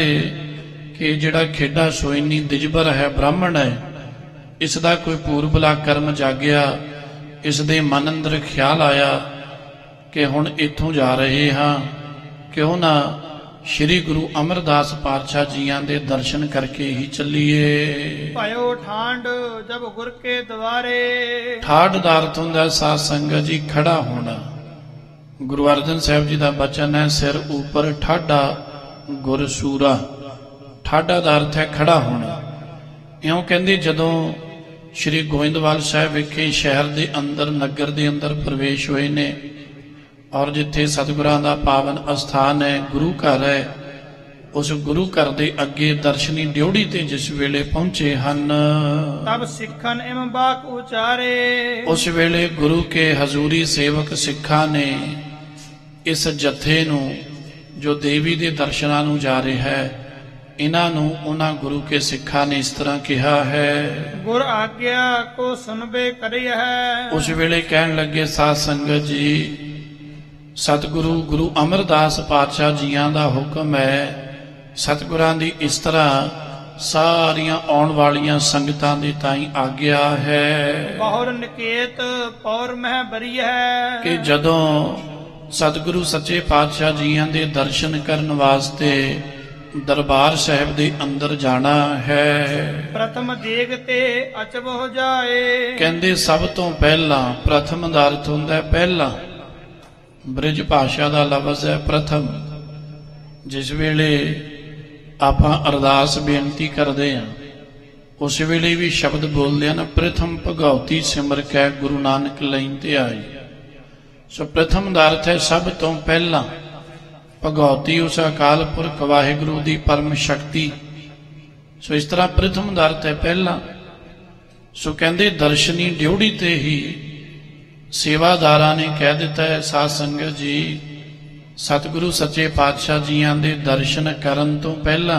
ਕਿ ਜਿਹੜਾ ਖੇਡਾ ਸੋਇਨੀ ਦਿਜਬਰ ਹੈ, ਬ੍ਰਾਹਮਣ ਹੈ, ਇਸ ਦਾ ਕੋਈ ਪੂਰਬਲਾ ਕਰਮ ਜਾਗਿਆ, ਇਸ ਦੇ ਮਨ ਅੰਦਰ ਖਿਆਲ ਆਇਆ ਕਿ ਹੁਣ ਇੱਥੋਂ ਜਾ ਰਹੇ ਹਾਂ, ਕਿਉਂ ਨਾ ਸ਼੍ਰੀ ਗੁਰੂ ਅਮਰਦਾਸ ਪਾਤਸ਼ਾਹ ਜੀਆਂ ਦੇ ਦਰਸ਼ਨ ਕਰਕੇ ਹੀ ਚੱਲੀਏ। ਭਇਓ ਠਾਂਡ ਜਬ ਗੁਰ ਕੇ ਦਵਾਰੇ। ਠਾੜ ਦਾ ਅਰਥ ਹੁੰਦਾ ਸਾਧ ਸੰਗਤ ਜੀ ਖੜਾ ਹੋਣਾ। ਗੁਰੂ ਅਰਜਨ ਸਾਹਿਬ ਜੀ ਦਾ ਬਚਨ ਹੈ, ਸਿਰ ਉੱਪਰ ਠਾਡਾ ਗੁਰ ਸੂਰਾ। ਠਾਡਾ ਦਾ ਅਰਥ ਹੈ ਖੜਾ ਹੋਣਾ। ਇਉਂ ਕਹਿੰਦੇ ਜਦੋਂ ਸ਼੍ਰੀ ਗੋਇੰਦਵਾਲ ਸਾਹਿਬ ਵਿਖੇ ਸ਼ਹਿਰ ਦੇ ਅੰਦਰ, ਨਗਰ ਦੇ ਅੰਦਰ ਪ੍ਰਵੇਸ਼ ਹੋਏ ਨੇ, ਔਰ ਜਿੱਥੇ ਸਤਿਗੁਰਾਂ ਦਾ ਪਾਵਨ ਅਸਥਾਨ ਹੈ, ਗੁਰੂ ਘਰ ਹੈ, ਉਸ ਗੁਰੂ ਘਰ ਦੇ ਅੱਗੇ ਦਰਸ਼ਨੀ ਡਿਉੜੀ ਤੇ ਜਿਸ ਵੇਲੇ ਪਹੁੰਚੇ ਹਨ, ਤਬ ਸਿੱਖਨ ਇਮ ਬਾਕ ਉਚਾਰੇ। ਉਸ ਵੇਲੇ ਗੁਰੂ ਕੇ ਹਜ਼ੂਰੀ ਸੇਵਕ ਸਿੱਖਾਂ ਨੇ ਇਸ ਜਥੇ ਨੂੰ, ਜੋ ਦੇਵੀ ਦੇ ਦਰਸ਼ਨਾਂ ਨੂੰ ਜਾ ਰਿਹਾ ਹੈ, ਇਹਨਾਂ ਨੂੰ ਉਹਨਾਂ ਗੁਰੂ ਕੇ ਸਿੱਖਾਂ ਨੇ ਇਸ ਤਰ੍ਹਾਂ ਕਿਹਾ ਹੈ, ਗੁਰ ਆਗਿਆ ਕੋ ਸੁਨਬੇ ਕਰਿਆ ਹੈ। ਉਸ ਵੇਲੇ ਕਹਿਣ ਲੱਗੇ, ਸਾਧ ਸੰਗਤ ਜੀ, ਸਤਿਗੁਰੂ ਗੁਰੂ ਅਮਰਦਾਸ ਪਾਤਸ਼ਾਹ ਜੀਆਂ ਦਾ ਹੁਕਮ ਹੈ, ਸਤਿਗੁਰਾਂ ਦੀ ਇਸ ਤਰ੍ਹਾਂ ਸਾਰੀਆਂ ਆਉਣ ਵਾਲੀਆਂ ਸੰਗਤਾਂ ਦੇ ਤਾਈਂ ਆਗਿਆ ਹੈ ਬਹੁਰ ਨਿਕੇਤ ਪੌਰ ਮਹਿ ਬਰੀ ਹੈ, ਕਿ ਜਦੋਂ ਸਤਿਗੁਰੂ ਸੱਚੇ ਪਾਤਸ਼ਾਹ ਜੀਆਂ ਦੇ ਦਰਸ਼ਨ ਕਰਨ ਵਾਸਤੇ ਦਰਬਾਰ ਸਾਹਿਬ ਦੇ ਅੰਦਰ ਜਾਣਾ ਹੈ, ਪ੍ਰਥਮ ਦੇਗ ਤੇ ਅਚਬ ਹੋ ਜਾਏ। ਕਹਿੰਦੇ ਸਭ ਤੋਂ ਪਹਿਲਾਂ, ਪ੍ਰਥਮ ਦਾ ਅਰਥ ਹੁੰਦਾ ਹੈ ਪਹਿਲਾਂ। ਬ੍ਰਿਜ ਭਾਸ਼ਾ ਦਾ ਲਫ਼ਜ਼ ਹੈ ਪ੍ਰਥਮ। ਜਿਸ ਵੇਲੇ ਆਪਾਂ ਅਰਦਾਸ ਬੇਨਤੀ ਕਰਦੇ ਹਾਂ, ਉਸ ਵੇਲੇ ਵੀ ਸ਼ਬਦ ਬੋਲਦੇ ਹਨ, ਪ੍ਰਥਮ ਭਗਉਤੀ ਸਿਮਰ ਕੈ ਗੁਰੂ ਨਾਨਕ ਲੈਣ ਤੇ ਆਈ। ਸੋ ਪ੍ਰਥਮ ਦਾ ਅਰਥ ਹੈ ਸਭ ਤੋਂ ਪਹਿਲਾਂ। ਭਗਉਤੀ ਉਸ ਅਕਾਲ ਪੁਰਖ ਵਾਹਿਗੁਰੂ ਦੀ ਪਰਮ ਸ਼ਕਤੀ। ਸੋ ਇਸ ਤਰ੍ਹਾਂ ਪ੍ਰਥਮ ਦਾ ਅਰਥ ਹੈ ਪਹਿਲਾਂ। ਸੋ ਕਹਿੰਦੇ ਦਰਸ਼ਨੀ ਡਿਉੜੀ ਤੇ ਹੀ ਸੇਵਾਦਾਰਾਂ ਨੇ ਕਹਿ ਦਿੱਤਾ ਹੈ, ਸਾਧ ਸੰਗਤ ਜੀ ਸਤਿਗੁਰੂ ਸੱਚੇ ਪਾਤਸ਼ਾਹ ਜੀਆਂ ਦੇ ਦਰਸ਼ਨ ਕਰਨ ਤੋਂ ਪਹਿਲਾਂ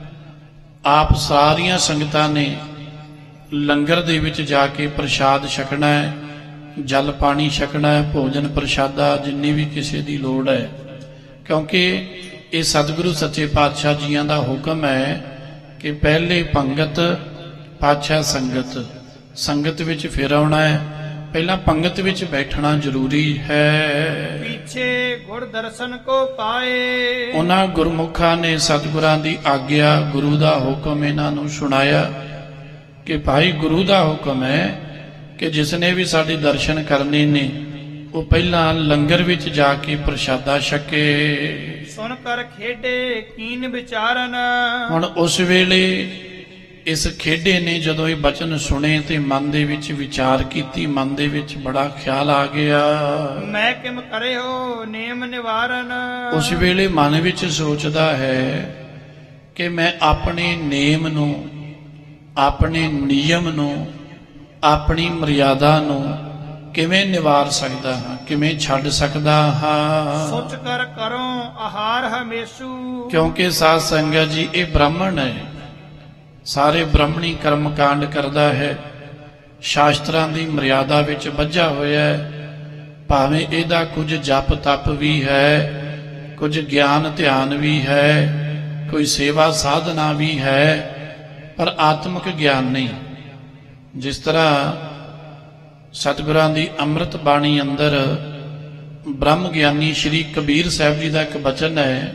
ਆਪ ਸਾਰੀਆਂ ਸੰਗਤਾਂ ਨੇ ਲੰਗਰ ਦੇ ਵਿੱਚ ਜਾ ਕੇ ਪ੍ਰਸ਼ਾਦ ਛਕਣਾ ਹੈ, ਜਲ ਪਾਣੀ ਛਕਣਾ ਹੈ, ਭੋਜਨ ਪ੍ਰਸ਼ਾਦਾ ਜਿੰਨੀ ਵੀ ਕਿਸੇ ਦੀ ਲੋੜ ਹੈ, ਕਿਉਂਕਿ ਇਹ ਸਤਿਗੁਰੂ ਸੱਚੇ ਪਾਤਸ਼ਾਹ ਜੀਆਂ ਦਾ ਹੁਕਮ ਹੈ ਕਿ ਪਹਿਲੇ ਪੰਗਤ ਪਾਤਸ਼ਾਹ ਸੰਗਤ, ਸੰਗਤ ਵਿੱਚ ਫਿਰ ਆਉਣਾ ਹੈ, ਪਹਿਲਾਂ ਪੰਗਤ ਵਿੱਚ ਬੈਠਣਾ ਜ਼ਰੂਰੀ ਹੈ। पीछे गुर दर्शन को पाए ਉਹਨਾਂ ਗੁਰਮੁਖਾਂ ਨੇ ਸਤਿਗੁਰਾਂ ਦੀ ਆਗਿਆ, ਗੁਰੂ ਦਾ ਹੁਕਮ ਇਹਨਾਂ ਨੂੰ ਸੁਣਾਇਆ ਕਿ ਭਾਈ ਗੁਰੂ ਦਾ ਹੁਕਮ ਹੈ ਕਿ ਜਿਸ ਨੇ ਵੀ ਸਾਡੇ ਦਰਸ਼ਨ ਕਰਨੇ ਨੇ ਉਹ ਪਹਿਲਾਂ ਲੰਗਰ ਵਿੱਚ ਜਾ ਕੇ ਪ੍ਰਸ਼ਾਦਾ ਛਕੇ। सुन कर खेडे कीन विचारन ਹੁਣ ਉਸ ਵੇਲੇ ਇਸ ਖੇਡੇ ਨੇ ਜਦੋਂ ਇਹ ਬਚਨ ਸੁਣੇ ਤੇ ਮਨ ਦੇ ਵਿੱਚ ਵਿਚਾਰ ਕੀਤੀ, ਮਨ ਦੇ ਵਿੱਚ ਬੜਾ ਖਿਆਲ ਆ ਗਿਆ। मैं किम करे हो नेम निवारन ਉਸ ਵੇਲੇ ਮਨ ਵਿੱਚ ਸੋਚਦਾ ਹੈ ਕਿ ਮੈਂ ਆਪਣੇ ਨੇਮ ਨੂੰ, ਆਪਣੇ ਨਿਯਮ ਨੂੰ, ਆਪਣੀ ਮਰਿਆਦਾ ਨੂੰ ਕਿਵੇਂ ਨਿਵਾਰ ਸਕਦਾ ਹਾਂ, ਕਿਵੇਂ ਛੱਡ ਸਕਦਾ ਹਾਂ। सोच कर करो आहार हमेशु ਕਿਉਂਕਿ ਸਾਧ ਸੰਗਤ ਜੀ ਇਹ ਬ੍ਰਾਹਮਣ ਹੈ, ਸਾਰੇ ਬ੍ਰਾਹਮਣੀ ਕਰਮ ਕਾਂਡ ਕਰਦਾ ਹੈ, ਸ਼ਾਸਤਰਾਂ ਦੀ ਮਰਿਆਦਾ ਵਿੱਚ ਬੱਝਾ ਹੋਇਆ ਹੈ, ਭਾਵੇਂ ਇਹਦਾ ਕੁਝ ਜਪ ਤਪ ਵੀ ਹੈ, ਕੁਝ ਗਿਆਨ ਧਿਆਨ ਵੀ ਹੈ, ਕੋਈ ਸੇਵਾ ਸਾਧਨਾ ਵੀ ਹੈ, ਪਰ ਆਤਮਿਕ ਗਿਆਨ ਨਹੀਂ। ਜਿਸ ਤਰ੍ਹਾਂ ਸਤਿਗੁਰਾਂ ਦੀ ਅੰਮ੍ਰਿਤ ਬਾਣੀ ਅੰਦਰ ਬ੍ਰਹਮ ਗਿਆਨੀ ਸ਼੍ਰੀ ਕਬੀਰ ਸਾਹਿਬ ਜੀ ਦਾ ਇੱਕ ਬਚਨ ਹੈ।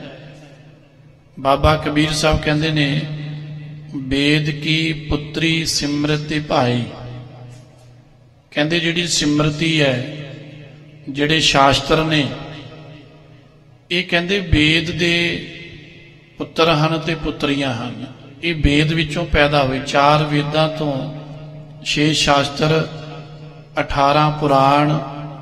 ਬਾਬਾ ਕਬੀਰ ਸਾਹਿਬ ਕਹਿੰਦੇ ਨੇ, ਵੇਦ ਕੀ ਪੁੱਤਰੀ ਸਿਮਰਤਿ ਭਾਈ, ਕਹਿੰਦੇ ਜਿਹੜੀ ਸਿਮਰਤੀ ਹੈ, ਜਿਹੜੇ ਸ਼ਾਸਤਰ ਨੇ, ਇਹ ਕਹਿੰਦੇ ਵੇਦ ਦੇ ਪੁੱਤਰ ਹਨ ਤੇ ਪੁੱਤਰੀਆਂ ਹਨ। ਇਹ ਵੇਦ ਵਿੱਚੋਂ ਪੈਦਾ ਹੋਏ, 4 ਵੇਦਾਂ ਤੋਂ 6 ਸ਼ਾਸਤਰ, 18 ਪੁਰਾਣ,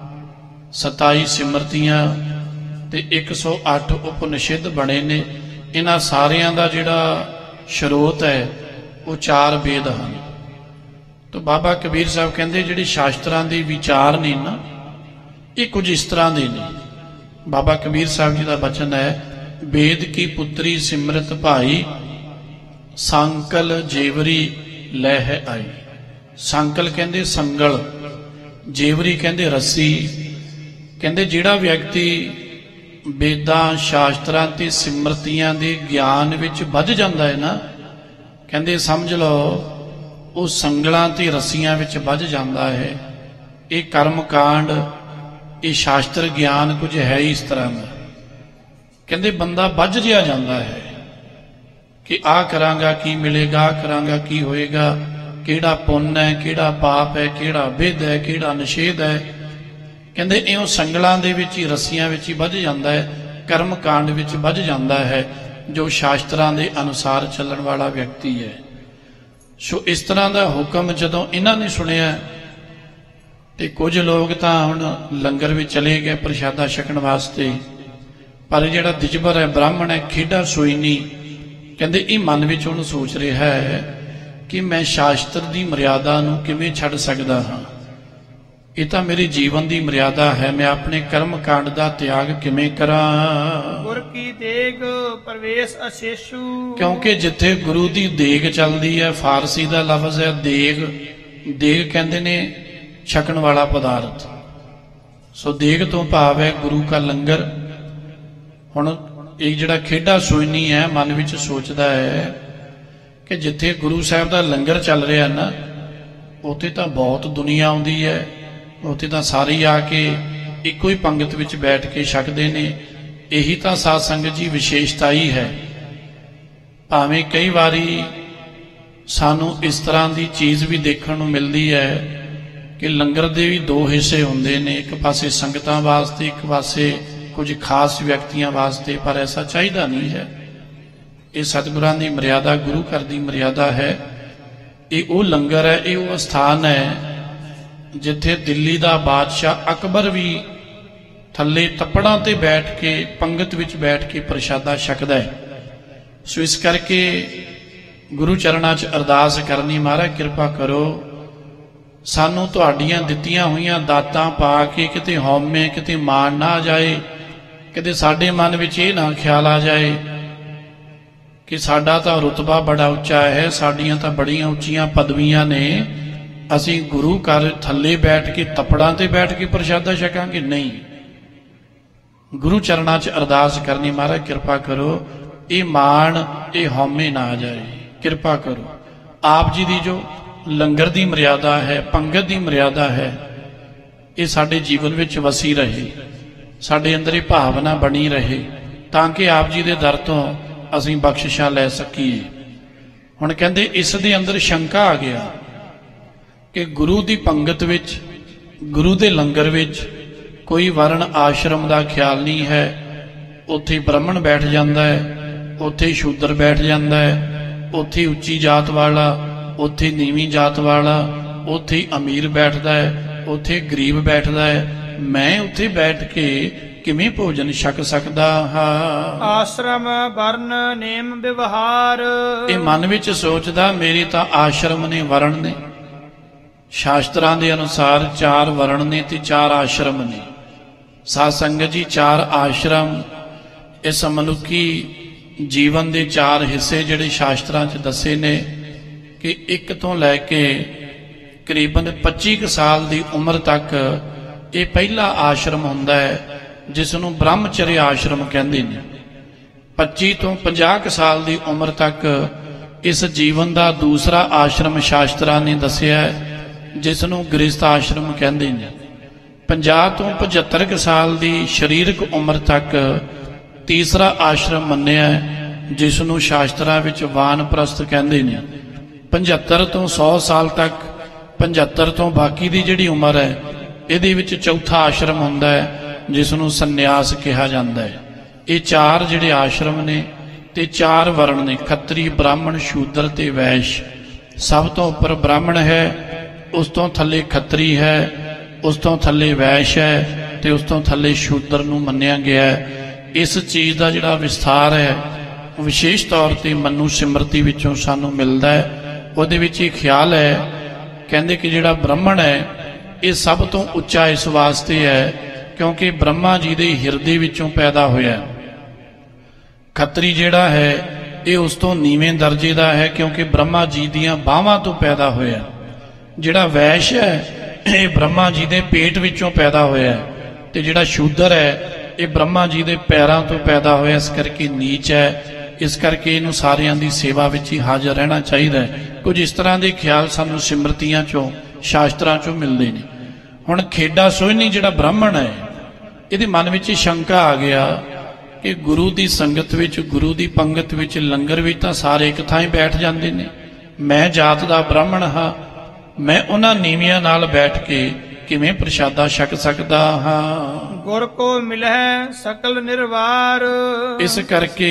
27 ਸਿਮਰਤੀਆਂ ਤੇ 108 ਉਪਨਿਸ਼ਦ ਬਣੇ ਨੇ। ਇਹਨਾਂ ਸਾਰਿਆਂ ਦਾ ਜਿਹੜਾ ਸਰੋਤ ਹੈ ਉਹ 4 ਵੇਦ ਹਨ। ਤਾਂ ਬਾਬਾ ਕਬੀਰ ਸਾਹਿਬ ਕਹਿੰਦੇ ਜਿਹੜੇ ਸ਼ਾਸਤਰਾਂ ਦੇ ਵਿਚਾਰ ਨੇ ਨਾ, ਇਹ ਕੁਝ ਇਸ ਤਰ੍ਹਾਂ ਦੇ ਨੇ। ਬਾਬਾ ਕਬੀਰ ਸਾਹਿਬ ਜੀ ਦਾ ਬਚਨ ਹੈ, ਵੇਦ ਕੀ ਪੁੱਤਰੀ ਸਿਮਰਤ ਭਾਈ, ਸੰਕਲ ਜੇਵਰੀ ਲੈ ਹੈ ਆਈ। ਸੰਕਲ ਕਹਿੰਦੇ ਸੰਗਲ, ਜੇਵਰੀ ਕਹਿੰਦੇ ਰੱਸੀ। ਕਹਿੰਦੇ ਜਿਹੜਾ ਵਿਅਕਤੀ ਵੇਦਾਂ ਸ਼ਾਸਤਰਾਂ ਤੇ ਸਿਮਰਤੀਆਂ ਦੇ ਗਿਆਨ ਵਿੱਚ ਵੱਧ ਜਾਂਦਾ ਹੈ ਨਾ, ਕਹਿੰਦੇ ਸਮਝ ਲਓ ਉਹ ਸੰਗਲਾਂ ਤੇ ਰੱਸੀਆਂ ਵਿੱਚ ਵੱਧ ਜਾਂਦਾ ਹੈ। ਇਹ ਕਰਮ ਕਾਂਡ, ਇਹ ਸ਼ਾਸਤਰ ਗਿਆਨ ਕੁਝ ਹੈ ਹੀ ਇਸ ਤਰ੍ਹਾਂ ਦਾ। ਕਹਿੰਦੇ ਬੰਦਾ ਵੱਜ ਜਿਹਾ ਜਾਂਦਾ ਹੈ ਕਿ ਆਹ ਕਰਾਂਗਾ ਕੀ ਮਿਲੇਗਾ, ਆਹ ਕਰਾਂਗਾ ਕੀ ਹੋਏਗਾ, ਕਿਹੜਾ ਪੁੰਨ ਹੈ, ਕਿਹੜਾ ਪਾਪ ਹੈ, ਕਿਹੜਾ ਵਿਧ ਹੈ, ਕਿਹੜਾ ਨਿਸ਼ੇਧ ਹੈ। ਕਹਿੰਦੇ ਇਉਂ ਸੰਗਲਾਂ ਦੇ ਵਿੱਚ ਹੀ, ਰੱਸੀਆਂ ਵਿੱਚ ਹੀ ਵੱਧ ਜਾਂਦਾ ਹੈ, ਕਰਮ ਕਾਂਡ ਵਿੱਚ ਵੱਧ ਜਾਂਦਾ ਹੈ ਜੋ ਸ਼ਾਸਤਰਾਂ ਦੇ ਅਨੁਸਾਰ ਚੱਲਣ ਵਾਲਾ ਵਿਅਕਤੀ ਹੈ। ਸੋ ਇਸ ਤਰ੍ਹਾਂ ਦਾ ਹੁਕਮ ਜਦੋਂ ਇਹਨਾਂ ਨੇ ਸੁਣਿਆ ਤੇ ਕੁਝ ਲੋਕ ਤਾਂ ਹੁਣ ਲੰਗਰ ਵਿੱਚ ਚਲੇ ਗਏ ਪ੍ਰਸ਼ਾਦਾ ਛਕਣ ਵਾਸਤੇ, ਪਰ ਜਿਹੜਾ ਦਿਜਬਰ ਹੈ, ਬ੍ਰਾਹਮਣ ਹੈ, ਖੇਡਾ ਸੋਈਨੀ, ਕਹਿੰਦੇ ਇਹ ਮਨ ਵਿੱਚ ਉਹਨੂੰ ਸੋਚ ਰਿਹਾ ਹੈ ਕਿ ਮੈਂ ਸ਼ਾਸਤਰ ਦੀ ਮਰਿਆਦਾ ਨੂੰ ਕਿਵੇਂ ਛੱਡ ਸਕਦਾ ਹਾਂ। ਇਹ ਤਾਂ ਮੇਰੀ ਜੀਵਨ ਦੀ ਮਰਿਆਦਾ ਹੈ, ਮੈਂ ਆਪਣੇ ਕਰਮ ਕਾਂਡ ਦਾ ਤਿਆਗ ਕਿਵੇਂ ਕਰਾਂ। ਗੁਰ ਕੀ ਦੇਗ ਪ੍ਰਵੇਸ਼ ਅਸ਼ੇਸ਼ੂ ਕਿਉਂਕਿ ਜਿੱਥੇ ਗੁਰੂ ਦੀ ਦੇਗ ਚੱਲਦੀ ਹੈ, ਫਾਰਸੀ ਦਾ ਲਫ਼ਜ਼ ਹੈ ਦੇਗ, ਦੇਗ ਕਹਿੰਦੇ ਨੇ ਛਕਣ ਵਾਲਾ ਪਦਾਰਥ। ਸੋ ਦੇਗ ਤੋਂ ਭਾਵ ਹੈ ਗੁਰੂ ਕਾ ਲੰਗਰ। ਹੁਣ ਇਹ ਜਿਹੜਾ ਖੇਡਾ ਸੋਇਨੀ ਹੈ ਮਨ ਵਿੱਚ ਸੋਚਦਾ ਹੈ ਕਿ ਜਿੱਥੇ ਗੁਰੂ ਸਾਹਿਬ ਦਾ ਲੰਗਰ ਚੱਲ ਰਿਹਾ ਨਾ, ਉੱਥੇ ਤਾਂ ਬਹੁਤ ਦੁਨੀਆ ਆਉਂਦੀ ਹੈ, ਉੱਥੇ ਤਾਂ ਸਾਰੇ ਆ ਕੇ ਇੱਕੋ ਹੀ ਪੰਗਤ ਵਿੱਚ ਬੈਠ ਕੇ ਛਕਦੇ ਨੇ। ਇਹੀ ਤਾਂ ਸਾਧ ਸੰਗਤ ਜੀ ਵਿਸ਼ੇਸ਼ਤਾ ਹੀ ਹੈ। ਭਾਵੇਂ ਕਈ ਵਾਰੀ ਸਾਨੂੰ ਇਸ ਤਰ੍ਹਾਂ ਦੀ ਚੀਜ਼ ਵੀ ਦੇਖਣ ਨੂੰ ਮਿਲਦੀ ਹੈ ਕਿ ਲੰਗਰ ਦੇ ਵੀ 2 ਹਿੱਸੇ ਹੁੰਦੇ ਨੇ, ਇੱਕ ਪਾਸੇ ਸੰਗਤਾਂ ਵਾਸਤੇ, ਇੱਕ ਪਾਸੇ ਕੁਝ ਖਾਸ ਵਿਅਕਤੀਆਂ ਵਾਸਤੇ, ਪਰ ਐਸਾ ਚਾਹੀਦਾ ਨਹੀਂ ਹੈ। ਇਹ ਸਤਿਗੁਰਾਂ ਦੀ ਮਰਿਆਦਾ, ਗੁਰੂ ਘਰ ਦੀ ਮਰਿਆਦਾ ਹੈ। ਇਹ ਉਹ ਲੰਗਰ ਹੈ, ਇਹ ਉਹ ਸਥਾਨ ਹੈ ਜਿੱਥੇ ਦਿੱਲੀ ਦਾ ਬਾਦਸ਼ਾਹ ਅਕਬਰ ਵੀ ਥੱਲੇ ਤੱਪੜਾਂ ਤੇ ਬੈਠ ਕੇ ਪੰਗਤ ਵਿੱਚ ਬੈਠ ਕੇ ਪ੍ਰਸ਼ਾਦਾ ਛਕਦਾ ਹੈ। ਸੋ ਇਸ ਕਰਕੇ ਗੁਰੂ ਚਰਨਾਂ 'ਚ ਅਰਦਾਸ ਕਰਨੀ, ਮਹਾਰਾਜ ਕਿਰਪਾ ਕਰੋ ਸਾਨੂੰ ਤੁਹਾਡੀਆਂ ਦਿੱਤੀਆਂ ਹੋਈਆਂ ਦਾਤਾਂ ਪਾ ਕੇ ਕਿਤੇ ਹਉਮੈ, ਕਿਤੇ ਮਾਣ ਨਾ ਆ ਜਾਏ, ਕਿਤੇ ਸਾਡੇ ਮਨ ਵਿੱਚ ਇਹ ਨਾ ਖਿਆਲ ਆ ਜਾਏ ਕਿ ਸਾਡਾ ਤਾਂ ਰੁਤਬਾ ਬੜਾ ਉੱਚਾ ਹੈ, ਸਾਡੀਆਂ ਤਾਂ ਬੜੀਆਂ ਉੱਚੀਆਂ ਪਦਵੀਆਂ ਨੇ, ਅਸੀਂ ਗੁਰੂ ਘਰ ਥੱਲੇ ਬੈਠ ਕੇ ਤਪੜਾਂ ਤੇ ਬੈਠ ਕੇ ਪ੍ਰਸ਼ਾਦਾ ਛਕਾਂਗੇ। ਨਹੀਂ, ਗੁਰੂ ਚਰਨਾਂ 'ਚ ਅਰਦਾਸ ਕਰਨੀ, ਮਹਾਰਾਜ ਕਿਰਪਾ ਕਰੋ ਇਹ ਮਾਣ ਇਹ ਹਉਮੈ ਨਾ ਆ ਜਾਏ, ਕਿਰਪਾ ਕਰੋ। ਆਪ ਜੀ ਦੀ ਜੋ ਲੰਗਰ ਦੀ ਮਰਿਆਦਾ ਹੈ, ਪੰਗਤ ਦੀ ਮਰਿਆਦਾ ਹੈ, ਇਹ ਸਾਡੇ ਜੀਵਨ ਵਿੱਚ ਵਸੀ ਰਹੇ, ਸਾਡੇ ਅੰਦਰ ਇਹ ਭਾਵਨਾ ਬਣੀ ਰਹੇ, ਤਾਂ ਕਿ ਆਪ ਜੀ ਦੇ ਦਰ ਤੋਂ ਅਸੀਂ ਬਖਸ਼ਿਸ਼ਾਂ ਲੈ ਸਕੀਏ। ਹੁਣ ਕਹਿੰਦੇ ਇਸ ਦੇ ਅੰਦਰ ਸ਼ੰਕਾ ਆ ਗਿਆ ਕਿ ਗੁਰੂ ਦੀ ਪੰਗਤ ਵਿੱਚ, ਗੁਰੂ ਦੇ ਲੰਗਰ ਵਿੱਚ ਕੋਈ ਵਰਣ ਆਸ਼ਰਮ ਦਾ ਖਿਆਲ ਨਹੀਂ ਹੈ। ਉੱਥੇ ਬ੍ਰਾਹਮਣ ਬੈਠ ਜਾਂਦਾ ਹੈ, ਉੱਥੇ ਸ਼ੂਦਰ ਬੈਠ ਜਾਂਦਾ ਹੈ, ਉੱਥੇ ਉੱਚੀ ਜਾਤ ਵਾਲਾ, ਉੱਥੇ ਨੀਵੀਂ ਜਾਤ ਵਾਲਾ, ਉੱਥੇ ਅਮੀਰ ਬੈਠਦਾ ਹੈ, ਉੱਥੇ ਗਰੀਬ ਬੈਠਦਾ ਹੈ। ਮੈਂ ਉੱਥੇ ਬੈਠ ਕੇ ਕਿਵੇਂ ਭੋਜਨ ਛਕ ਸਕਦਾ ਹਾਂ? ਆਸ਼ਰਮ ਵਰਨ ਨੇਮ ਵਿਵਹਾਰ। ਇਹ ਮਨ ਵਿੱਚ ਸੋਚਦਾ ਮੇਰੀ ਤਾਂ ਆਸ਼ਰਮ ਨੇ, ਵਰਣ ਨੇ। ਸ਼ਾਸਤਰਾਂ ਦੇ ਅਨੁਸਾਰ 4 ਵਰਣ ਨੇ ਤੇ 4 ਆਸ਼ਰਮ ਨੇ। ਸਾਧ ਸੰਗਤ ਜੀ, 4 ਆਸ਼ਰਮ ਇਸ ਮਨੁੱਖੀ ਜੀਵਨ ਦੇ 4 ਹਿੱਸੇ ਜਿਹੜੇ ਸ਼ਾਸਤਰਾਂ 'ਚ ਦੱਸੇ ਨੇ ਕਿ 1 ਤੋਂ ਲੈ ਕੇ ਕਰੀਬਨ 25 ਕੁ ਸਾਲ ਦੀ ਉਮਰ ਤੱਕ ਇਹ ਪਹਿਲਾ ਆਸ਼ਰਮ ਹੁੰਦਾ ਹੈ, ਜਿਸ ਨੂੰ ਬ੍ਰਹਮਚਰਯ ਆਸ਼ਰਮ ਕਹਿੰਦੇ ਨੇ। 25 ਤੋਂ 50 ਕੁ ਸਾਲ ਦੀ ਉਮਰ ਤੱਕ ਇਸ ਜੀਵਨ ਦਾ ਦੂਸਰਾ ਆਸ਼ਰਮ ਸ਼ਾਸਤਰਾਂ ਨੇ ਦੱਸਿਆ ਹੈ, ਜਿਸ ਨੂੰ ਗ੍ਰਸਥ ਆਸ਼ਰਮ ਕਹਿੰਦੇ ਨੇ। 50 ਤੋਂ 75 ਕੁ ਸਾਲ ਦੀ ਸਰੀਰਕ ਉਮਰ ਤੱਕ ਤੀਸਰਾ ਆਸ਼ਰਮ ਮੰਨਿਆ ਹੈ, ਜਿਸ ਨੂੰ ਸ਼ਾਸਤਰਾਂ ਵਿੱਚ ਵਾਨਪ੍ਰਸਥ ਕਹਿੰਦੇ ਨੇ। 75 ਤੋਂ 100 ਸਾਲ ਤੱਕ, 75 ਤੋਂ ਬਾਕੀ ਦੀ ਜਿਹੜੀ ਉਮਰ ਹੈ, ਇਹਦੇ ਵਿੱਚ ਚੌਥਾ ਆਸ਼ਰਮ ਹੁੰਦਾ ਹੈ, ਜਿਸ ਨੂੰ ਸੰਨਿਆਸ ਕਿਹਾ ਜਾਂਦਾ ਹੈ। ਇਹ 4 ਜਿਹੜੇ ਆਸ਼ਰਮ ਨੇ ਤੇ 4 ਵਰਣ ਨੇ, ਖੱਤਰੀ, ਬ੍ਰਾਹਮਣ, ਸ਼ੂਦਰ ਤੇ ਵੈਸ਼। ਸਭ ਤੋਂ ਉੱਪਰ ਬ੍ਰਾਹਮਣ ਹੈ, ਉਸ ਤੋਂ ਥੱਲੇ ਖੱਤਰੀ ਹੈ, ਉਸ ਤੋਂ ਥੱਲੇ ਵੈਸ਼ ਹੈ ਤੇ ਉਸ ਤੋਂ ਥੱਲੇ ਸ਼ੂਦਰ ਨੂੰ ਮੰਨਿਆ ਗਿਆ ਹੈ। ਇਸ ਚੀਜ਼ ਦਾ ਜਿਹੜਾ ਵਿਸਥਾਰ ਹੈ ਵਿਸ਼ੇਸ਼ ਤੌਰ ਤੇ ਮਨੂ ਸਿਮਰਤੀ ਵਿੱਚੋਂ ਸਾਨੂੰ ਮਿਲਦਾ ਹੈ। ਉਹਦੇ ਵਿੱਚ ਇਹ ਖਿਆਲ ਹੈ, ਕਹਿੰਦੇ ਕਿ ਜਿਹੜਾ ਬ੍ਰਾਹਮਣ ਹੈ ਇਹ ਸਭ ਤੋਂ ਉੱਚਾ ਇਸ ਵਾਸਤੇ ਹੈ ਕਿਉਂਕਿ ਬ੍ਰਹਮਾ ਜੀ ਦੇ ਹਿਰਦੇ ਵਿੱਚੋਂ ਪੈਦਾ ਹੋਇਆ। ਖੱਤਰੀ ਜਿਹੜਾ ਹੈ ਇਹ ਉਸ ਤੋਂ ਨੀਵੇਂ ਦਰਜੇ ਦਾ ਹੈ ਕਿਉਂਕਿ ਬ੍ਰਹਮਾ ਜੀ ਦੀਆਂ ਬਾਹਾਂ ਤੋਂ ਪੈਦਾ ਹੋਇਆ। ਜਿਹੜਾ ਵੈਸ਼ ਹੈ ਇਹ ਬ੍ਰਹਮਾ ਜੀ ਦੇ ਪੇਟ ਵਿੱਚੋਂ ਪੈਦਾ ਹੋਇਆ ਤੇ ਜਿਹੜਾ ਸ਼ੂਦਰ ਹੈ ਇਹ ਬ੍ਰਹਮਾ ਜੀ ਦੇ ਪੈਰਾਂ ਤੋਂ ਪੈਦਾ ਹੋਇਆ। ਇਸ ਕਰਕੇ ਨੀਚ ਹੈ, ਇਸ ਕਰਕੇ ਇਹਨੂੰ ਸਾਰਿਆਂ ਦੀ ਸੇਵਾ ਵਿੱਚ ਹੀ ਹਾਜ਼ਰ ਰਹਿਣਾ ਚਾਹੀਦਾ ਹੈ। ਕੁਝ ਇਸ ਤਰ੍ਹਾਂ ਦੇ ਖਿਆਲ ਸਾਨੂੰ ਸਿਮਰਤੀਆਂ ਚੋਂ, ਸ਼ਾਸਤਰਾਂ ਚੋਂ ਮਿਲਦੇ ਨੇ। ਹੁਣ ਖੇਡਾ ਸੋਹਣੀ ਜਿਹੜਾ ਬ੍ਰਾਹਮਣ ਹੈ, ਇਹਦੇ ਮਨ ਵਿੱਚ ਸ਼ੰਕਾ ਆ ਗਿਆ ਕਿ ਗੁਰੂ ਦੀ ਸੰਗਤ ਵਿੱਚ, ਗੁਰੂ ਦੀ ਪੰਗਤ ਵਿੱਚ, ਲੰਗਰ ਵਿੱਚ ਤਾਂ ਸਾਰੇ ਇੱਕ ਥਾਂ ਹੀ ਬੈਠ ਜਾਂਦੇ ਨੇ। ਮੈਂ ਜਾਤ ਦਾ ਬ੍ਰਾਹਮਣ ਹਾਂ, ਮੈਂ ਉਹਨਾਂ ਨੀਵੀਆਂ ਨਾਲ ਬੈਠ ਕੇ ਕਿਵੇਂ ਪ੍ਰਸ਼ਾਦਾ ਛਕ ਸਕਦਾ ਹਾਂ? ਗੁਰ ਕੋ ਮਿਲਹਿ ਸਕਲ ਨਿਰਵਾਰ। ਇਸ ਕਰਕੇ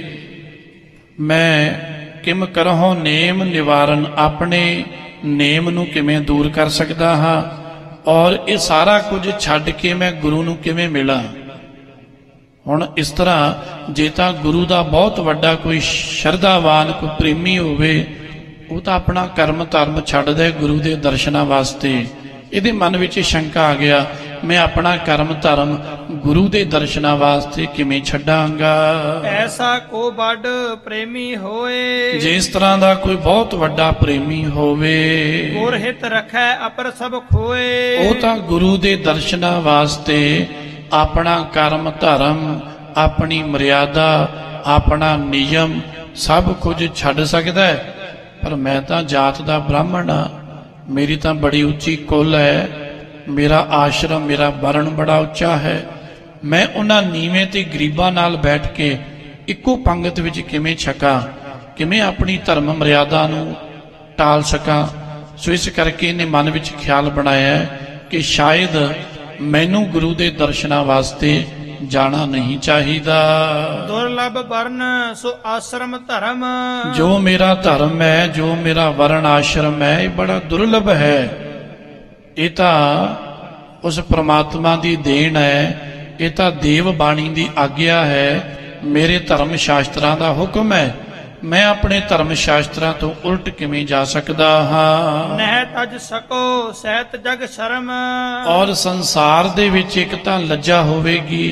ਮੈਂ ਕਿਮ ਕਰਹੁ ਨੇਮ ਨਿਵਾਰਨ, ਆਪਣੇ ਨੇਮ ਨੂੰ ਕਿਵੇਂ ਦੂਰ ਕਰ ਸਕਦਾ ਹਾਂ? ਔਰ ਇਹ ਸਾਰਾ ਕੁਝ ਛੱਡ ਕੇ ਮੈਂ ਗੁਰੂ ਨੂੰ ਕਿਵੇਂ ਮਿਲਾਂ? ਹੁਣ ਇਸ ਤਰ੍ਹਾਂ ਜੇ ਤਾਂ ਗੁਰੂ ਦਾ ਬਹੁਤ ਵੱਡਾ ਕੋਈ ਸ਼ਰਧਾਵਾਨ, ਕੋਈ ਪ੍ਰੇਮੀ ਹੋਵੇ, ਉਹ ਤਾਂ ਆਪਣਾ ਕਰਮ ਧਰਮ ਛੱਡਦਾ ਗੁਰੂ ਦੇ ਦਰਸ਼ਨਾਂ ਵਾਸਤੇ। ਇਹਦੇ ਮਨ ਵਿੱਚ ਸ਼ੰਕਾ ਆ ਗਿਆ, ਮੈਂ ਆਪਣਾ ਕਰਮ ਧਰਮ ਗੁਰੂ ਦੇ ਦਰਸ਼ਨਾਂ ਵਾਸਤੇ ਕਿਵੇਂ ਛੱਡਾਂਗਾ? ਐਸਾ ਕੋ ਵੱਡ ਪ੍ਰੇਮੀ ਹੋਏ। ਜੇ ਇਸ ਤਰ੍ਹਾਂ ਦਾ ਕੋਈ ਬਹੁਤ ਵੱਡਾ ਪ੍ਰੇਮੀ ਹੋਵੇ, ਗੁਰ ਹਿਤ ਰਖੈ ਅਪਰ ਸਭ ਖੋਏ। ਉਹ ਤਾਂ ਗੁਰੂ ਦੇ ਦਰਸ਼ਨਾਂ ਵਾਸਤੇ ਆਪਣਾ ਕਰਮ ਧਰਮ, ਆਪਣੀ ਮਰਿਆਦਾ, ਆਪਣਾ ਨਿਯਮ ਸਭ ਕੁਝ ਛੱਡ ਸਕਦਾ ਹੈ। ਪਰ ਮੈਂ ਤਾਂ ਜਾਤ ਦਾ ਬ੍ਰਾਹਮਣ ਹਾਂ, ਮੇਰੀ ਤਾਂ ਬੜੀ ਉੱਚੀ ਕੁਲ ਹੈ, ਮੇਰਾ ਆਸ਼ਰਮ, ਮੇਰਾ ਵਰਣ ਬੜਾ ਉੱਚਾ ਹੈ। ਮੈਂ ਉਹਨਾਂ ਨੀਵੇਂ ਤੇ ਗਰੀਬਾਂ ਨਾਲ ਬੈਠ ਕੇ ਇੱਕੋ ਪੰਗਤ ਵਿੱਚ ਕਿਵੇਂ ਛਕਾਂ? ਕਿਵੇਂ ਆਪਣੀ ਧਰਮ ਮਰਿਆਦਾ ਨੂੰ ਟਾਲ ਸਕਾਂ? ਸੋ ਇਸ ਕਰਕੇ ਇਹਨੇ ਮਨ ਵਿੱਚ ਖਿਆਲ ਬਣਾਇਆ ਕਿ ਸ਼ਾਇਦ ਮੈਨੂੰ ਗੁਰੂ ਦੇ ਦਰਸ਼ਨਾਂ ਵਾਸਤੇ ਜਾਣਾ ਨਹੀਂ ਚਾਹੀਦਾ। ਦੁਰਲਭ ਵਰਨ ਸੋ ਆਸ਼ਰਮ ਧਰਮ। ਜੋ ਮੇਰਾ ਧਰਮ ਹੈ, ਜੋ ਮੇਰਾ ਵਰਣ ਆਸ਼ਰਮ ਹੈ, ਇਹ ਬੜਾ ਦੁਰਲਭ ਹੈ। ਇਹ ਤਾਂ ਉਸ ਪ੍ਰਮਾਤਮਾ ਦੀ ਦੇਣ ਹੈ, ਇਹ ਤਾਂ ਦੇਵ ਬਾਣੀ ਦੀ ਆਗਿਆ ਹੈ, ਮੇਰੇ ਧਰਮ ਸ਼ਾਸਤਰਾਂ ਦਾ ਹੁਕਮ ਹੈ। ਮੈਂ ਆਪਣੇ ਧਰਮ ਸ਼ਾਸਤਰਾਂ ਤੋਂ ਉਲਟ ਕਿਵੇਂ ਜਾ ਸਕਦਾ ਹਾਂ? ਨਹਿ ਤਜ ਸਕੋ ਸਹਿਤ ਜਗ ਸ਼ਰਮ। ਔਰ ਸੰਸਾਰ ਦੇ ਵਿੱਚ ਇੱਕ ਤਾਂ ਲੱਜਾ ਹੋਵੇਗੀ,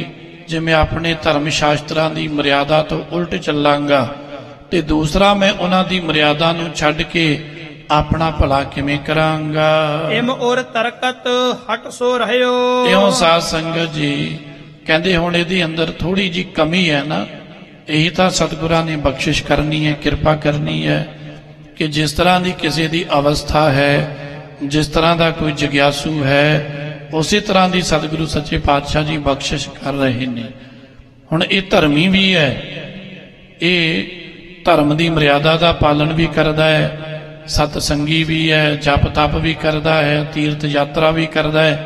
ਜੇ ਮੈਂ ਆਪਣੇ ਧਰਮ ਸ਼ਾਸਤਰਾਂ ਦੀ ਮਰਿਆਦਾ ਤੋਂ ਉਲਟ ਚੱਲਾਂਗਾ ਤੇ ਦੂਸਰਾ ਮੈਂ ਉਹਨਾਂ ਦੀ ਮਰਿਆਦਾ ਨੂੰ ਛੱਡ ਕੇ ਆਪਣਾ ਭਲਾ ਕਿਵੇਂ ਕਰਾਂਗਾ। ਇਮ ਔਰ ਤਰਕਤ ਹਟ ਸੋ ਰਹਿਓ। ਇਉਂ ਸਾਧ ਸੰਗਤ ਜੀ ਕਹਿੰਦੇ ਹੁਣ ਇਹਦੇ ਅੰਦਰ ਥੋੜੀ ਜੀ ਕਮੀ ਹੈ ਨਾ, ਇਹੀ ਤਾਂ ਸਤਿਗੁਰਾਂ ਨੇ ਬਖਸ਼ਿਸ਼ ਕਰਨੀ ਹੈ, ਕਿਰਪਾ ਕਰਨੀ ਹੈ ਕਿ ਜਿਸ ਤਰ੍ਹਾਂ ਦੀ ਕਿਸੇ ਦੀ ਅਵਸਥਾ ਹੈ, ਜਿਸ ਤਰ੍ਹਾਂ ਦਾ ਕੋਈ ਜਗਿਆਸੂ ਹੈ, ਉਸੇ ਤਰ੍ਹਾਂ ਦੀ ਸਤਿਗੁਰੂ ਸੱਚੇ ਪਾਤਸ਼ਾਹ ਜੀ ਬਖਸ਼ਿਸ਼ ਕਰ ਰਹੇ ਨੇ। ਹੁਣ ਇਹ ਧਰਮੀ ਵੀ ਹੈ, ਇਹ ਧਰਮ ਦੀ ਮਰਿਆਦਾ ਦਾ ਪਾਲਣ ਵੀ ਕਰਦਾ ਹੈ, ਸਤ ਸੰਗੀ ਵੀ ਹੈ, ਜਪ ਤਪ ਵੀ ਕਰਦਾ ਹੈ, ਤੀਰਥ ਯਾਤਰਾ ਵੀ ਕਰਦਾ ਹੈ,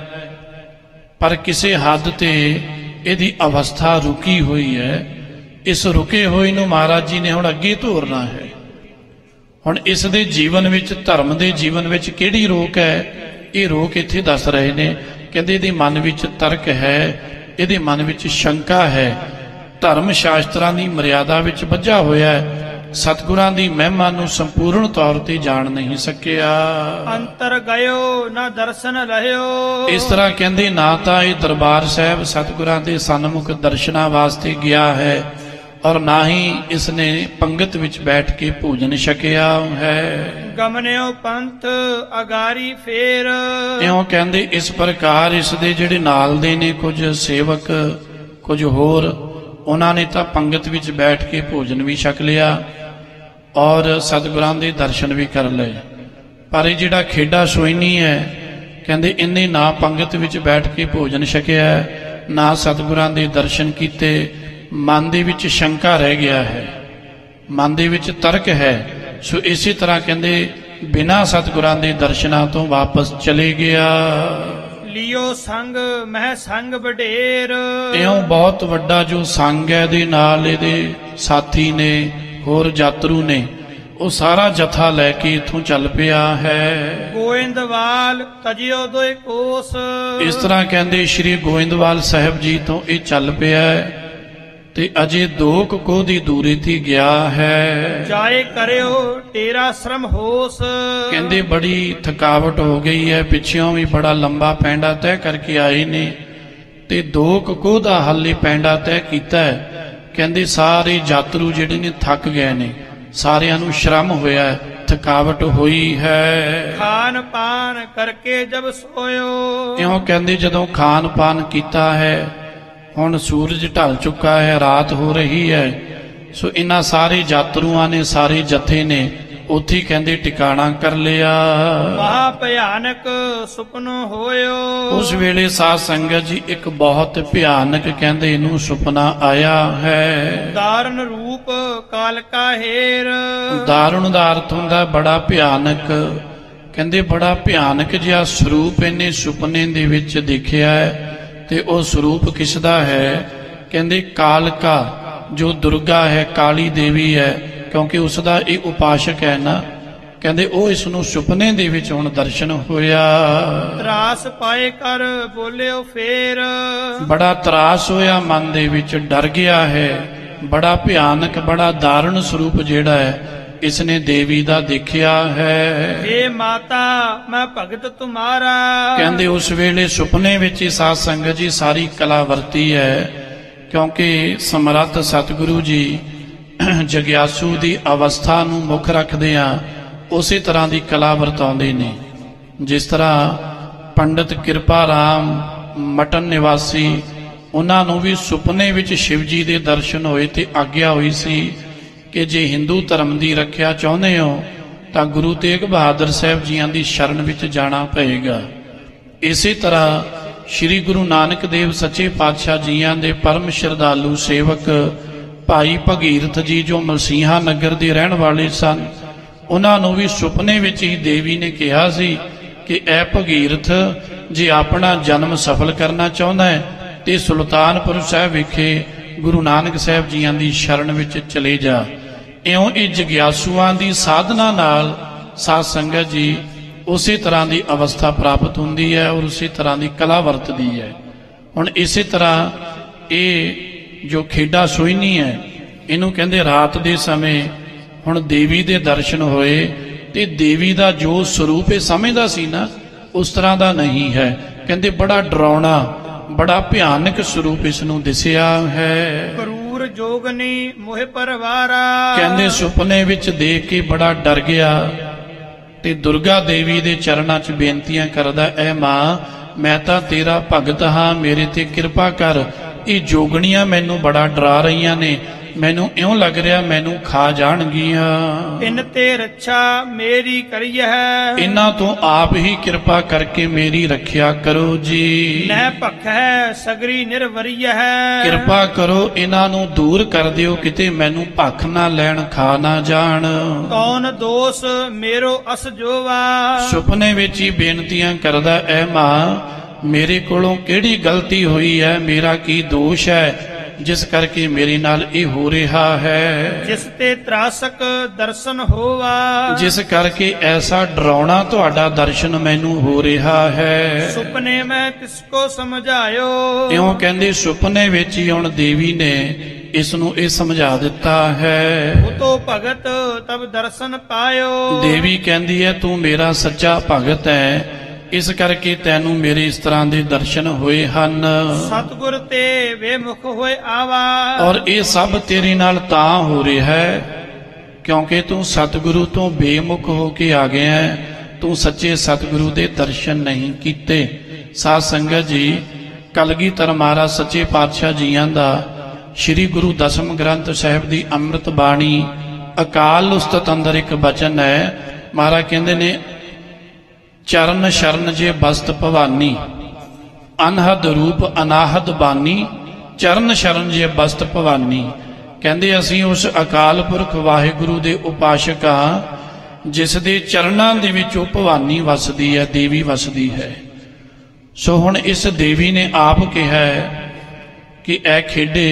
ਪਰ ਕਿਸੇ ਹੱਦ ਤੇ ਇਹਦੀ ਅਵਸਥਾ ਰੁਕੀ ਹੋਈ ਹੈ। ਇਸ ਰੁਕੇ ਹੋਏ ਨੂੰ ਮਹਾਰਾਜ ਜੀ ਨੇ ਹੁਣ ਅੱਗੇ ਤੋਰਨਾ ਹੈ। ਹੁਣ ਇਸ ਦੇ ਜੀਵਨ ਵਿੱਚ, ਧਰਮ ਦੇ ਜੀਵਨ ਵਿੱਚ ਕਿਹੜੀ ਰੋਕ ਹੈ, ਇਹ ਰੋਕ ਇੱਥੇ ਦੱਸ ਰਹੇ ਨੇ। ਕਹਿੰਦੇ ਇਹਦੇ ਮਨ ਵਿੱਚ ਤਰਕ ਹੈ, ਇਹਦੇ ਮਨ ਵਿੱਚ ਸ਼ੰਕਾ ਹੈ, ਧਰਮ ਸ਼ਾਸਤਰਾਂ ਦੀ ਮਰਿਆਦਾ ਵਿੱਚ ਬੱਝਾ ਹੋਇਆ ਹੈ, ਸਤਿਗੁਰਾਂ ਦੀ ਮਹਿਮਾ ਨੂੰ ਸੰਪੂਰਨ ਤੌਰ ਤੇ ਜਾਣ ਨਹੀਂ ਸਕਿਆ। ਅੰਤਰ ਗਇਓ ਨਾ ਦਰਸ਼ਨ ਰਹਿਓ। ਇਸ ਤਰ੍ਹਾਂ ਕਹਿੰਦੇ ਨਾ ਤਾਂ ਇਹ ਦਰਬਾਰ ਸਾਹਿਬ ਸਤਿਗੁਰਾਂ ਦੇ ਸਨਮੁਖ ਦਰਸ਼ਨਾਂ ਵਾਸਤੇ ਗਿਆ ਹੈ ਔਰ ਨਾ ਹੀ ਇਸਨੇ ਪੰਗਤ ਵਿੱਚ ਬੈਠ ਕੇ ਭੋਜਨ ਛਕਿਆ ਹੈ। ਗਮਨਿਓ ਪੰਥ ਅਗਾਰੀ ਫੇਰ। ਇਉਂ ਕਹਿੰਦੇ ਇਸ ਪ੍ਰਕਾਰ ਇਸ ਦੇ ਜਿਹੜੇ ਨਾਲ ਦੇ ਨੇ ਕੁਝ ਸੇਵਕ, ਕੁਝ ਹੋਰ, ਉਹਨਾਂ ਨੇ ਤਾਂ ਪੰਗਤ ਵਿੱਚ ਬੈਠ ਕੇ ਭੋਜਨ ਵੀ ਛਕ ਲਿਆ ਔਰ ਸਤਿਗੁਰਾਂ ਦੇ ਦਰਸ਼ਨ ਵੀ ਕਰ ਲਏ, ਪਰ ਇਹ ਜਿਹੜਾ ਖੇਡਾ ਸੋਇਨੀ ਹੈ ਕਹਿੰਦੇ ਇਹਨੇ ਨਾ ਪੰਗਤ ਵਿੱਚ ਬੈਠ ਕੇ ਭੋਜਨ ਛਕਿਆ, ਨਾ ਸਤਿਗੁਰਾਂ ਦੇ ਦਰਸ਼ਨ ਕੀਤੇ। ਮਨ ਦੇ ਵਿੱਚ ਸ਼ੰਕਾ ਰਹਿ ਗਿਆ ਹੈ, ਮਨ ਦੇ ਵਿੱਚ ਤਰਕ ਹੈ, ਸੋ ਇਸੇ ਤਰ੍ਹਾਂ ਕਹਿੰਦੇ ਬਿਨਾਂ ਸਤਿਗੁਰਾਂ ਦੇ ਦਰਸ਼ਨਾਂ ਤੋਂ ਵਾਪਸ ਚਲੇ ਗਿਆ। ਲਿਓ ਸੰਗ ਮਹਿ ਸੰਗ ਵਡੇਰ। ਇਉਂ ਬਹੁਤ ਵੱਡਾ ਜੋ ਸੰਗ ਹੈ, ਇਹਦੇ ਨਾਲ ਇਹਦੇ ਸਾਥੀ ਨੇ, ਹੋਰ ਯਾਤਰੂ ਨੇ, ਉਹ ਸਾਰਾ ਜਥਾ ਲੈ ਕੇ ਇੱਥੋਂ ਚੱਲ ਪਿਆ ਹੈ। ਗੋਇੰਦਵਾਲ ਤਜਿਓ ਦੋਇ ਕੋਸ। ਇਸ ਤਰ੍ਹਾਂ ਕਹਿੰਦੇ ਸ਼੍ਰੀ ਗੋਇੰਦਵਾਲ ਸਾਹਿਬ ਜੀ ਤੋਂ ਇਹ ਚੱਲ ਪਿਆ ਹੈ ਤੇ ਅਜੇ 2 ਕੋਹ ਦੀ ਦੂਰੀ ਤੇ ਗਿਆ ਹੈ। ਜਾਏ ਕਰਿਓ ਤੇਰਾ ਸ਼ਰਮ ਹੋਸ। ਕਹਿੰਦੇ ਬੜੀ ਥਕਾਵਟ ਹੋ ਗਈ ਹੈ, ਪਿੱਛੋਂ ਵੀ ਬੜਾ ਲੰਬਾ ਪੈਂਡਾ ਤੈਅ ਕਰਕੇ ਆਏ ਨੇ ਤੇ 2 ਕੋਹ ਦਾ ਹਾਲੇ ਪੈਂਡਾ ਤੈਅ ਕੀਤਾ ਹੈ। ਕਹਿੰਦੇ ਸਾਰੇ ਯਾਤਰੂ ਜਿਹੜੇ ਨੇ ਥੱਕ ਗਏ ਨੇ, ਸਾਰਿਆਂ ਨੂੰ ਸ਼ਰਮ ਹੋਇਆ, ਥਕਾਵਟ ਹੋਈ ਹੈ। ਖਾਨ ਪਾਨ ਕਰਕੇ ਜਬ ਸੋਇਓ। ਇਉਂ ਕਹਿੰਦੇ ਜਦੋਂ ਖਾਨ ਪਾਨ ਕੀਤਾ ਹੈ, ਹੁਣ ਸੂਰਜ ਢਲ ਚੁੱਕਾ ਹੈ, ਰਾਤ ਹੋ ਰਹੀ ਹੈ, ਸੋ ਇਹਨਾਂ ਸਾਰੇ ਯਾਤਰੂਆਂ ਨੇ, ਸਾਰੇ ਜਥੇ ਨੇ ਉੱਥੇ ਕਹਿੰਦੇ ਟਿਕਾਣਾ ਕਰ ਲਿਆ। ਮਹਾ ਭਿਆਨਕ ਸੁਪਨੋ ਹੋਇਓ। ਉਸ ਵੇਲੇ ਸਾਧ ਸੰਗਤ ਜੀ ਇੱਕ ਬਹੁਤ ਭਿਆਨਕ ਕਹਿੰਦੇ ਇਹਨੂੰ ਸੁਪਨਾ ਆਇਆ ਹੈ। ਦਾਰਨ ਰੂਪ ਕਾਲਕਾ ਹੇਰ। ਦਾਰੁਣ ਦਾ ਅਰਥ ਹੁੰਦਾ ਬੜਾ ਭਿਆਨਕ। ਕਹਿੰਦੇ ਬੜਾ ਭਿਆਨਕ ਜਿਹਾ ਸਰੂਪ ਇਹਨੇ ਸੁਪਨੇ ਦੇ ਵਿੱਚ ਦੇਖਿਆ ਹੈ ਤੇ ਉਹ ਸਰੂਪ ਕਿਸ ਦਾ ਹੈ? ਕਹਿੰਦੇ ਕਾਲਕਾ, ਜੋ ਦੁਰਗਾ ਹੈ, ਕਾਲੀ ਦੇਵੀ ਹੈ, ਕਿਉਂਕਿ ਉਸ ਦਾ ਇਹ ਉਪਾਸ਼ਕ ਹੈ ਨਾ, ਕਹਿੰਦੇ ਉਹ ਇਸ ਨੂੰ ਸੁਪਨੇ ਦੇ ਵਿੱਚ ਹੁਣ ਦਰਸ਼ਨ ਹੋਇਆ। ਤਰਾਸ ਪਾਏ ਕਰ ਬੋਲਿਓ ਫੇਰ। ਬੜਾ ਤਰਾਸ ਹੋਇਆ, ਮਨ ਦੇ ਵਿੱਚ ਡਰ ਗਿਆ ਹੈ। ਬੜਾ ਭਿਆਨਕ, ਬੜਾ ਦਾਰੁਣ ਸਰੂਪ ਜਿਹੜਾ ਹੈ ਇਸਨੇ ਦੇਵੀ ਦਾ ਦੇਖਿਆ ਹੈ। ਏ ਮਾਤਾ ਮੈਂ ਭਗਤ ਤੁਮਾਰਾ। ਕਹਿੰਦੇ ਉਸ ਵੇਲੇ ਸੁਪਨੇ ਵਿੱਚ ਹੀ ਸਾਧ ਸੰਗਤ ਜੀ ਸਾਰੀ ਕਲਾ ਵਰਤੀ ਹੈ, ਕਿਉਂਕਿ ਸਮਰੱਥ ਸਤਿਗੁਰੂ ਜੀ ਜਗਿਆਸੂ ਦੀ ਅਵਸਥਾ ਨੂੰ ਮੁੱਖ ਰੱਖਦੇ ਆ ਉਸੇ ਤਰ੍ਹਾਂ ਦੀ ਕਲਾ ਵਰਤਾਉਂਦੇ ਨੇ। ਜਿਸ ਤਰ੍ਹਾਂ ਪੰਡਤ ਕਿਰਪਾ ਰਾਮ ਮਟਨ ਨਿਵਾਸੀ, ਉਹਨਾਂ ਨੂੰ ਵੀ ਸੁਪਨੇ ਵਿੱਚ ਸ਼ਿਵ ਜੀ ਦੇ ਦਰਸ਼ਨ ਹੋਏ ਤੇ ਆਗਿਆ ਹੋਈ ਸੀ ਕਿ ਜੇ ਹਿੰਦੂ ਧਰਮ ਦੀ ਰੱਖਿਆ ਚਾਹੁੰਦੇ ਹੋ ਤਾਂ ਗੁਰੂ ਤੇਗ ਬਹਾਦਰ ਸਾਹਿਬ ਜੀਆਂ ਦੀ ਸ਼ਰਨ ਵਿੱਚ ਜਾਣਾ ਪਏਗਾ। ਇਸੇ ਤਰ੍ਹਾਂ ਸ੍ਰੀ ਗੁਰੂ ਨਾਨਕ ਦੇਵ ਸੱਚੇ ਪਾਤਸ਼ਾਹ ਜੀਆਂ ਦੇ ਪਰਮ ਸ਼ਰਧਾਲੂ ਸੇਵਕ ਭਾਈ ਭਗੀਰਥ ਜੀ, ਜੋ ਮਲਸੀਹਾ ਨਗਰ ਦੇ ਰਹਿਣ ਵਾਲੇ ਸਨ, ਉਹਨਾਂ ਨੂੰ ਵੀ ਸੁਪਨੇ ਵਿੱਚ ਹੀ ਦੇਵੀ ਨੇ ਕਿਹਾ ਸੀ ਕਿ ਐ ਭਗੀਰਥ, ਜੇ ਆਪਣਾ ਜਨਮ ਸਫਲ ਕਰਨਾ ਚਾਹੁੰਦਾ ਹੈ ਤੇ ਸੁਲਤਾਨਪੁਰ ਸਾਹਿਬ ਵਿਖੇ ਗੁਰੂ ਨਾਨਕ ਸਾਹਿਬ ਜੀਆਂ ਦੀ ਸ਼ਰਨ ਵਿੱਚ ਚਲੇ ਜਾ। ਇਉਂ ਇਹ ਜਗਿਆਸੂਆਂ ਦੀ ਸਾਧਨਾ ਨਾਲ ਸਾਧ ਸੰਗਤ ਜੀ ਉਸੇ ਤਰ੍ਹਾਂ ਦੀ ਅਵਸਥਾ ਪ੍ਰਾਪਤ ਹੁੰਦੀ ਹੈ ਔਰ ਉਸੇ ਤਰ੍ਹਾਂ ਦੀ ਕਲਾ ਵਰਤਦੀ ਹੈ। ਹੁਣ ਇਸੇ ਤਰ੍ਹਾਂ ਇਹ ਜੋ ਖੇਡਾ ਸੋਇਨੀ ਹੈ, ਇਹਨੂੰ ਕਹਿੰਦੇ ਰਾਤ ਦੇ ਸਮੇਂ ਹੁਣ ਦੇਵੀ ਦੇ ਦਰਸ਼ਨ ਹੋਏ ਤੇ ਦੇਵੀ ਦਾ ਜੋ ਸਰੂਪ ਇਹ ਸਮਝਦਾ ਸੀ ਨਾ, ਉਸ ਤਰ੍ਹਾਂ ਦਾ ਨਹੀਂ ਹੈ। ਕਹਿੰਦੇ ਬੜਾ ਡਰਾਉਣਾ, ਬੜਾ ਭਿਆਨਕ ਸਰੂਪ ਇਸ ਨੂੰ ਦਿਸਿਆ ਹੈ। ਕਰੂਰ ਜੋਗਨੀ ਮੋਹਿ ਪਰਵਾਰਾ। ਕਹਿੰਦੇ ਸੁਪਨੇ ਵਿੱਚ ਦੇਖ ਕੇ ਬੜਾ ਡਰ ਗਿਆ ਤੇ ਦੁਰਗਾ ਦੇਵੀ ਦੇ ਚਰਨਾਂ 'ਚ ਬੇਨਤੀਆਂ ਕਰਦਾ, ਐ ਮਾਂ ਮੈਂ ਤਾਂ ਤੇਰਾ ਭਗਤ ਹਾਂ, ਮੇਰੇ ਤੇ ਕਿਰਪਾ ਕਰ। ਇਹ ਜੋਗਣੀਆਂ ਮੈਨੂੰ ਬੜਾ ਡਰਾ ਰਹੀਆਂ ਨੇ, ਮੈਨੂੰ ਇਉਂ ਲੱਗ ਰਿਹਾ ਮੈਨੂੰ ਖਾ ਜਾਣਗੀਆਂ। ਇਨ ਤੇ ਰੱਛਾ ਮੇਰੀ ਕਰੀਐ। ਇਹਨਾਂ ਤੋਂ ਆਪ ਹੀ ਕਿਰਪਾ ਕਰਕੇ ਮੇਰੀ ਰੱਖਿਆ ਕਰੋ ਜੀ। ਨਹਿ ਭਖੈ ਸਗਰੀ ਨਿਰਵਰੀਐ। ਕਿਰਪਾ ਕਰੋ ਇਹਨਾਂ ਨੂੰ ਦੂਰ ਕਰ ਦਿਓ, ਕਿਤੇ ਮੈਨੂੰ ਭਖ ਨਾ ਲੈਣ, ਖਾ ਨਾ ਜਾਣ। ਕੌਣ ਦੋਸ ਮੇਰੋ ਅਸ ਜੋਵਾ। ਸੁਪਨੇ ਵਿੱਚ ਹੀ ਬੇਨਤੀਆਂ ਕਰਦਾ, ਐ ਮਾਂ ਮੇਰੇ ਕੋਲੋਂ ਕਿਹੜੀ ਗਲਤੀ ਹੋਈ ਹੈ, ਮੇਰਾ ਕੀ ਦੋਸ਼ ਹੈ ਜਿਸ ਕਰਕੇ ਮੇਰੇ ਨਾਲ ਇਹ ਹੋ ਰਿਹਾ ਹੈ। ਜਿਸ ਤੇ ਤਰਾਸਕ ਦਰਸ਼ਨ ਹੋਵਾ। ਜਿਸ ਕਰਕੇ ਐਸਾ ਡਰਾਉਣਾ ਤੁਹਾਡਾ ਦਰਸ਼ਨ ਮੈਨੂੰ ਹੋ ਰਿਹਾ ਹੈ। ਸੁਪਨੇ ਮੈਂ ਤਿਸ ਕੋ ਸਮਝਾਇਓ। ਇਉਂ ਕਹਿੰਦੇ ਸੁਪਨੇ ਵਿੱਚ ਹੀ ਹੁਣ ਦੇਵੀ ਨੇ ਇਸ ਨੂੰ ਇਹ ਸਮਝਾ ਦਿੱਤਾ ਹੈ। ਉਤੋ ਭਗਤ ਤਬ ਦਰਸ਼ਨ ਪਾਇਓ। ਦੇਵੀ ਕਹਿੰਦੀ ਹੈ ਤੂੰ ਮੇਰਾ ਸੱਚਾ ਭਗਤ ਹੈ, ਇਸ ਕਰਕੇ ਤੈਨੂੰ ਮੇਰੇ ਇਸ ਤਰ੍ਹਾਂ ਦੇ ਦਰਸ਼ਨ ਹੋਏ ਹਨ। ਸਤਿਗੁਰ ਤੇ ਬੇਮੁਖ ਹੋਏ ਆਵਾ। ਔਰ ਇਹ ਸਭ ਤੇਰੇ ਨਾਲ ਤਾਂ ਹੋ ਰਿਹਾ ਹੈ ਕਿਉਂਕਿ ਤੂੰ ਸਤਿਗੁਰੂ ਤੋਂ ਬੇਮੁਖ ਹੋ ਕੇ ਆ ਗਿਆ ਹੈ, ਤੂੰ ਸੱਚੇ ਸਤਿਗੁਰੂ ਦੇ ਦਰਸ਼ਨ ਨਹੀਂ ਕੀਤੇ। ਸਾਧ ਸੰਗਤ ਜੀ, ਕਲਗੀਧਰ ਮਹਾਰਾਜ ਸੱਚੇ ਪਾਤਸ਼ਾਹ ਜੀਆਂ ਦਾ ਸ੍ਰੀ ਗੁਰੂ ਦਸਮ ਗ੍ਰੰਥ ਸਾਹਿਬ ਦੀ ਅੰਮ੍ਰਿਤ ਬਾਣੀ ਅਕਾਲ ਉਸਤਤ ਅੰਦਰ ਇੱਕ ਬਚਨ ਹੈ। ਮਹਾਰਾਜ ਕਹਿੰਦੇ ਨੇ, ਚਰਨ ਸ਼ਰਨ ਜੇ ਬਸਤ ਭਵਾਨੀ, ਅਨਹਦ ਰੂਪ ਅਨਾਹਦ ਬਾਨੀ, ਚਰਨ ਸ਼ਰਨ ਜੇ ਬਸਤ ਭਵਾਨੀ। ਕਹਿੰਦੇ ਅਸੀਂ ਉਸ ਅਕਾਲ ਪੁਰਖ ਵਾਹਿਗੁਰੂ ਦੇ ਉਪਾਸ਼ਕ ਹਾਂ ਜਿਸ ਦੇ ਚਰਨਾਂ ਦੇ ਵਿੱਚ ਉਹ ਭਵਾਨੀ ਵਸਦੀ ਹੈ, ਦੇਵੀ ਵਸਦੀ ਹੈ। ਸੋ ਹੁਣ ਇਸ ਦੇਵੀ ਨੇ ਆਪ ਕਿਹਾ ਕਿ ਐ ਖੇਡੇ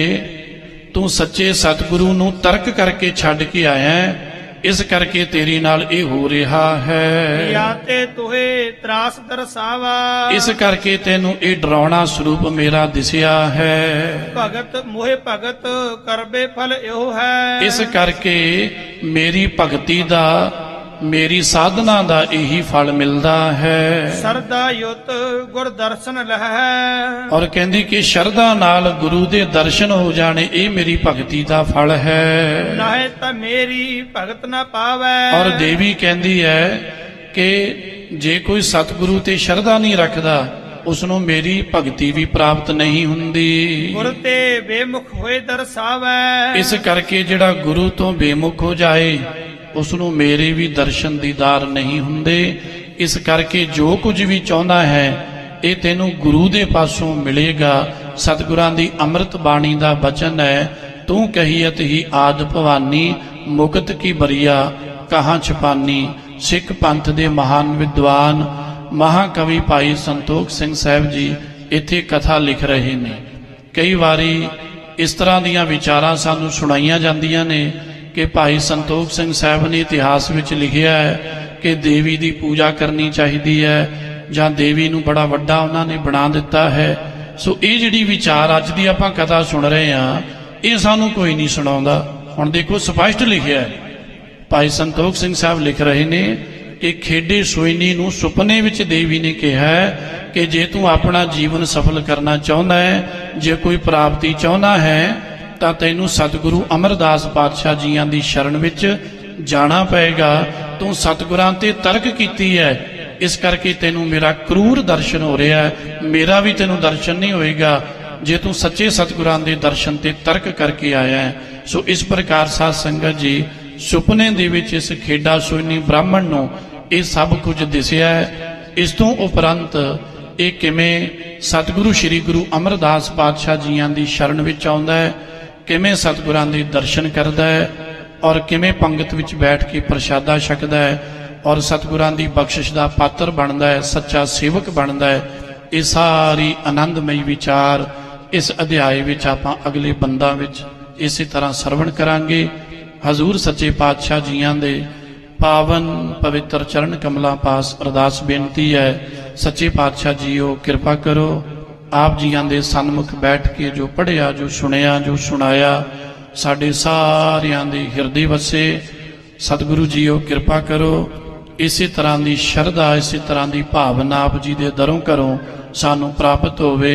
ਤੂੰ ਸੱਚੇ ਸਤਿਗੁਰੂ ਨੂੰ ਤਰਕ ਕਰਕੇ ਛੱਡ ਕੇ ਆਇਆ ਹੈ, ਇਸ ਕਰਕੇ ਤੇਰੇ ਨਾਲ ਇਹ ਹੋ ਰਿਹਾ ਹੈ। ਯਾ ਤੇ ਤੋਹੇ ਤਰਾਸ ਦਰਸਾਵਾ। ਇਸ ਕਰਕੇ ਤੈਨੂੰ ਇਹ ਡਰਾਉਣਾ ਸਰੂਪ ਮੇਰਾ ਦਿਸਿਆ ਹੈ। ਭਗਤ ਮੋਹਿ ਭਗਤ ਕਰਬੇ ਫਲ ਇਹੋ ਹੈ। ਇਸ ਕਰਕੇ ਮੇਰੀ ਭਗਤੀ ਦਾ, ਮੇਰੀ ਸਾਧਨਾ ਦਾ ਇਹੀ ਫਲ ਮਿਲਦਾ ਹੈ। ਸਰਦਾ ਯੁਤ ਗੁਰ ਦਰਸ਼ਨ ਲਹੈ। ਔਰ ਕਹਿੰਦੀ ਕਿ ਸ਼ਰਧਾ ਨਾਲ ਗੁਰੂ ਦੇ ਦਰਸ਼ਨ ਹੋ ਜਾਣੇ, ਇਹ ਮੇਰੀ ਭਗਤੀ ਦਾ ਫਲ ਹੈ। ਨਾਹੇ ਤਾਂ ਮੇਰੀ ਭਗਤ ਨਾ ਪਾਵੈ। ਔਰ ਦੇਵੀ ਕਹਿੰਦੀ ਹੈ ਕਿ ਜੇ ਕੋਈ ਸਤਿਗੁਰੂ ਤੇ ਸ਼ਰਧਾ ਨਹੀਂ ਰੱਖਦਾ ਉਸ ਨੂੰ ਮੇਰੀ ਭਗਤੀ ਵੀ ਪ੍ਰਾਪਤ ਨਹੀਂ ਹੁੰਦੀ। ਗੁਰ ਤੇ ਬੇਮੁਖ ਹੋਏ ਦਰਸਾਵੈ। ਇਸ ਕਰਕੇ ਜਿਹੜਾ ਗੁਰੂ ਤੋਂ ਬੇਮੁਖ ਹੋ ਜਾਏ ਉਸ ਨੂੰ ਮੇਰੇ ਵੀ ਦਰਸ਼ਨ ਦੀਦਾਰ ਨਹੀਂ ਹੁੰਦੇ। ਇਸ ਕਰਕੇ ਜੋ ਕੁਝ ਵੀ ਚਾਹੁੰਦਾ ਹੈ ਇਹ ਤੈਨੂੰ ਗੁਰੂ ਦੇ ਪਾਸੋਂ ਮਿਲੇਗਾ। ਸਤਿਗੁਰਾਂ ਦੀ ਅੰਮ੍ਰਿਤ ਬਾਣੀ ਦਾ ਬਚਨ ਹੈ, ਤੂੰ ਕਹੀਅਤ ਹੀ ਆਦ ਭਵਾਨੀ, ਮੁਕਤ ਕੀ ਬਰੀਆ ਕਹਾਂ ਛਪਾਨੀ। ਸਿੱਖ ਪੰਥ ਦੇ ਮਹਾਨ ਵਿਦਵਾਨ ਮਹਾਕਵੀ ਭਾਈ ਸੰਤੋਖ ਸਿੰਘ ਸਾਹਿਬ ਜੀ ਇੱਥੇ ਕਥਾ ਲਿਖ ਰਹੇ ਨੇ। ਕਈ ਵਾਰੀ ਇਸ ਤਰ੍ਹਾਂ ਦੀਆਂ ਵਿਚਾਰਾਂ ਸਾਨੂੰ ਸੁਣਾਈਆਂ ਜਾਂਦੀਆਂ ਨੇ ਕਿ ਭਾਈ ਸੰਤੋਖ ਸਿੰਘ ਸਾਹਿਬ ਨੇ ਇਤਿਹਾਸ ਵਿੱਚ ਲਿਖਿਆ ਹੈ ਕਿ ਦੇਵੀ ਦੀ ਪੂਜਾ ਕਰਨੀ ਚਾਹੀਦੀ ਹੈ ਜਾਂ ਦੇਵੀ ਨੂੰ ਬੜਾ ਵੱਡਾ ਉਹਨਾਂ ਨੇ ਬਣਾ ਦਿੱਤਾ ਹੈ। ਸੋ ਇਹ ਜਿਹੜੀ ਵਿਚਾਰ ਅੱਜ ਦੀ ਆਪਾਂ ਕਥਾ ਸੁਣ ਰਹੇ ਹਾਂ ਇਹ ਸਾਨੂੰ ਕੋਈ ਨਹੀਂ ਸੁਣਾਉਂਦਾ। ਹੁਣ ਦੇਖੋ ਸਪਸ਼ਟ ਲਿਖਿਆ ਹੈ, ਭਾਈ ਸੰਤੋਖ ਸਿੰਘ ਸਾਹਿਬ ਲਿਖ ਰਹੇ ਨੇ ਕਿ ਖੇਡੇ ਸੋਇਨੀ ਨੂੰ ਸੁਪਨੇ ਵਿੱਚ ਦੇਵੀ ਨੇ ਕਿਹਾ ਕਿ ਜੇ ਤੂੰ ਆਪਣਾ ਜੀਵਨ ਸਫਲ ਕਰਨਾ ਚਾਹੁੰਦਾ ਹੈ, ਜੇ ਕੋਈ ਪ੍ਰਾਪਤੀ ਚਾਹੁੰਦਾ ਹੈ ਤਾਂ ਤੈਨੂੰ ਸਤਿਗੁਰੂ ਅਮਰਦਾਸ ਪਾਤਸ਼ਾਹ ਜੀਆਂ ਦੀ ਸ਼ਰਨ ਵਿੱਚ ਜਾਣਾ ਪਏਗਾ। ਤੂੰ ਸਤਿਗੁਰਾਂ ਤੇ ਤਰਕ ਕੀਤੀ ਹੈ, ਇਸ ਕਰਕੇ ਤੈਨੂੰ ਮੇਰਾ ਕਰੂਰ ਦਰਸ਼ਨ ਹੋ ਰਿਹਾ ਹੈ, ਮੇਰਾ ਵੀ ਤੈਨੂੰ ਦਰਸ਼ਨ ਨਹੀਂ ਹੋਏਗਾ ਜੇ ਤੂੰ ਸੱਚੇ ਸਤਿਗੁਰਾਂ ਦੇ ਦਰਸ਼ਨ ਤੇ ਤਰਕ ਕਰਕੇ ਆਇਆ ਹੈ। ਸੋ ਇਸ ਪ੍ਰਕਾਰ ਸਾਧ ਸੰਗਤ ਜੀ, ਸੁਪਨੇ ਦੇ ਵਿੱਚ ਇਸ ਖੇਡਾ ਸੋਇਨੀ ਬ੍ਰਾਹਮਣ ਨੂੰ ਇਹ ਸਭ ਕੁਝ ਦਿਸਿਆ ਹੈ। ਇਸ ਤੋਂ ਉਪਰੰਤ ਇਹ ਕਿਵੇਂ ਸਤਿਗੁਰੂ ਸ੍ਰੀ ਗੁਰੂ ਅਮਰਦਾਸ ਪਾਤਸ਼ਾਹ ਜੀਆਂ ਦੀ ਸ਼ਰਨ ਵਿੱਚ ਆਉਂਦਾ ਹੈ, ਕਿਵੇਂ ਸਤਿਗੁਰਾਂ ਦੇ ਦਰਸ਼ਨ ਕਰਦਾ ਹੈ ਔਰ ਕਿਵੇਂ ਪੰਗਤ ਵਿੱਚ ਬੈਠ ਕੇ ਪ੍ਰਸ਼ਾਦਾ ਛਕਦਾ ਹੈ ਔਰ ਸਤਿਗੁਰਾਂ ਦੀ ਬਖਸ਼ਿਸ਼ ਦਾ ਪਾਤਰ ਬਣਦਾ ਹੈ, ਸੱਚਾ ਸੇਵਕ ਬਣਦਾ ਹੈ। ਇਹ ਸਾਰੀ ਆਨੰਦਮਈ ਵਿਚਾਰ ਇਸ ਅਧਿਆਏ ਵਿੱਚ ਆਪਾਂ ਅਗਲੇ ਬੰਦਾਂ ਵਿੱਚ ਇਸੇ ਤਰ੍ਹਾਂ ਸਰਵਣ ਕਰਾਂਗੇ। ਹਜ਼ੂਰ ਸੱਚੇ ਪਾਤਸ਼ਾਹ ਜੀਆਂ ਦੇ ਪਾਵਨ ਪਵਿੱਤਰ ਚਰਨ ਕਮਲਾਂ ਪਾਸ ਅਰਦਾਸ ਬੇਨਤੀ ਹੈ, ਸੱਚੇ ਪਾਤਸ਼ਾਹ ਜੀਓ ਕਿਰਪਾ ਕਰੋ, ਆਪ ਜੀਆਂ ਦੇ ਸਨਮੁਖ ਬੈਠ ਕੇ ਜੋ ਪੜ੍ਹਿਆ, ਜੋ ਸੁਣਿਆ, ਜੋ ਸੁਣਾਇਆ ਸਾਡੇ ਸਾਰਿਆਂ ਦੇ ਹਿਰਦੇ ਵਸੇ। ਸਤਿਗੁਰੂ ਜੀਓ ਕਿਰਪਾ ਕਰੋ, ਇਸੇ ਤਰ੍ਹਾਂ ਦੀ ਸ਼ਰਧਾ, ਇਸੇ ਤਰ੍ਹਾਂ ਦੀ ਭਾਵਨਾ ਆਪ ਜੀ ਦੇ ਦਰੋਂ ਘਰੋਂ ਸਾਨੂੰ ਪ੍ਰਾਪਤ ਹੋਵੇ।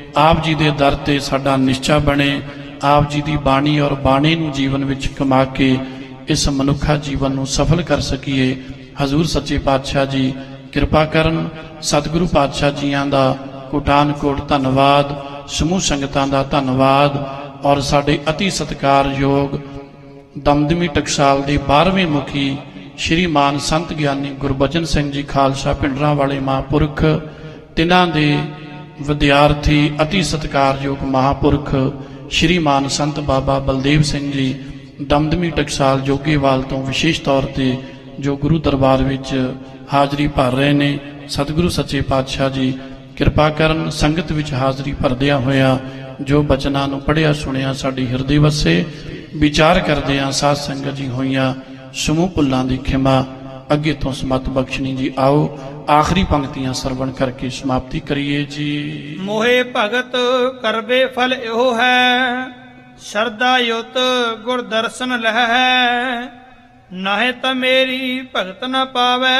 ਆਪ ਜੀ ਦੇ ਦਰ ਤੇ ਸਾਡਾ ਨਿਸ਼ਚਾ ਬਣੇ। ਆਪ ਜੀ ਦੀ ਬਾਣੀ ਔਰ ਬਾਣੀ ਨੂੰ ਜੀਵਨ ਵਿੱਚ ਕਮਾ ਕੇ ਇਸ ਮਨੁੱਖਾ ਜੀਵਨ ਨੂੰ ਸਫਲ ਕਰ ਸਕੀਏ। ਹਜ਼ੂਰ ਸੱਚੇ ਪਾਤਸ਼ਾਹ ਜੀ ਕਿਰਪਾ ਕਰਨ। ਸਤਿਗੁਰੂ ਪਾਤਸ਼ਾਹ ਜੀਆਂ ਦਾ ਕੋਟਾਨ ਕੋਟ ਧੰਨਵਾਦ, ਸਮੂਹ ਸੰਗਤਾਂ ਦਾ ਧੰਨਵਾਦ ਔਰ ਸਾਡੇ ਅਤੀ ਸਤਿਕਾਰਯੋਗ ਦਮਦਮੀ ਟਕਸਾਲ ਦੇ 12ਵੇਂ ਮੁਖੀ ਸ਼੍ਰੀਮਾਨ ਸੰਤ ਗਿਆਨੀ ਗੁਰਬਚਨ ਸਿੰਘ ਜੀ ਖਾਲਸਾ ਪਿੰਡਰਾਂ ਵਾਲੇ ਮਹਾਂਪੁਰਖ, ਤਿਨਾਂ ਦੇ ਵਿਦਿਆਰਥੀ ਅਤੀ ਸਤਿਕਾਰਯੋਗ ਮਹਾਂਪੁਰਖ ਸ਼੍ਰੀਮਾਨ ਸੰਤ ਬਾਬਾ ਬਲਦੇਵ ਸਿੰਘ ਜੀ ਦਮਦਮੀ ਟਕਸਾਲ ਜੋਗੀਵਾਲ ਤੋਂ ਵਿਸ਼ੇਸ਼ ਤੌਰ ਤੇ ਜੋ ਗੁਰੂ ਦਰਬਾਰ ਵਿੱਚ ਹਾਜ਼ਰੀ ਭਰ ਰਹੇ ਨੇ। ਸਤਿਗੁਰੂ ਸੱਚੇ ਪਾਤਸ਼ਾਹ ਜੀ ਕਿਰਪਾ ਕਰਨ। ਸੰਗਤ ਵਿੱਚ ਹਾਜ਼ਰੀ ਭਰਦਿਆਂ ਹੋਇਆ ਜੋ ਬਚਨਾਂ ਨੂੰ ਪੜ੍ਹਿਆ ਸੁਣਿਆ ਸਾਡੀ ਹਿਰਦੇ ਵਸੇ। ਵਿਚਾਰ ਕਰਦਿਆਂ ਸਾਧ ਸੰਗਤ ਜੀ ਹੋਈਆਂ ਸਮੂਹ ਭੁੱਲਾਂ ਦੀ ਖਿਮਾ ਅੱਗੇ ਤੋਂ ਸਮਤ ਬਖਸ਼ਣੀ ਜੀ। ਆਓ ਆਖਰੀ ਪੰਕਤੀਆਂ ਸਰਵਣ ਕਰਕੇ ਸਮਾਪਤੀ ਕਰੀਏ ਜੀ। ਮੋਹੇ ਭਗਤ ਕਰਬੇ ਫਲ ਇਹੋ ਹੈ, ਸ਼ਰਧਾ ਯੁਤ ਗੁਰ ਦਰਸ਼ਨ ਲਹੈ। ਨਾਹੇ ਤਾਂ ਮੇਰੀ ਭਗਤ ਨ ਪਾਵੈ,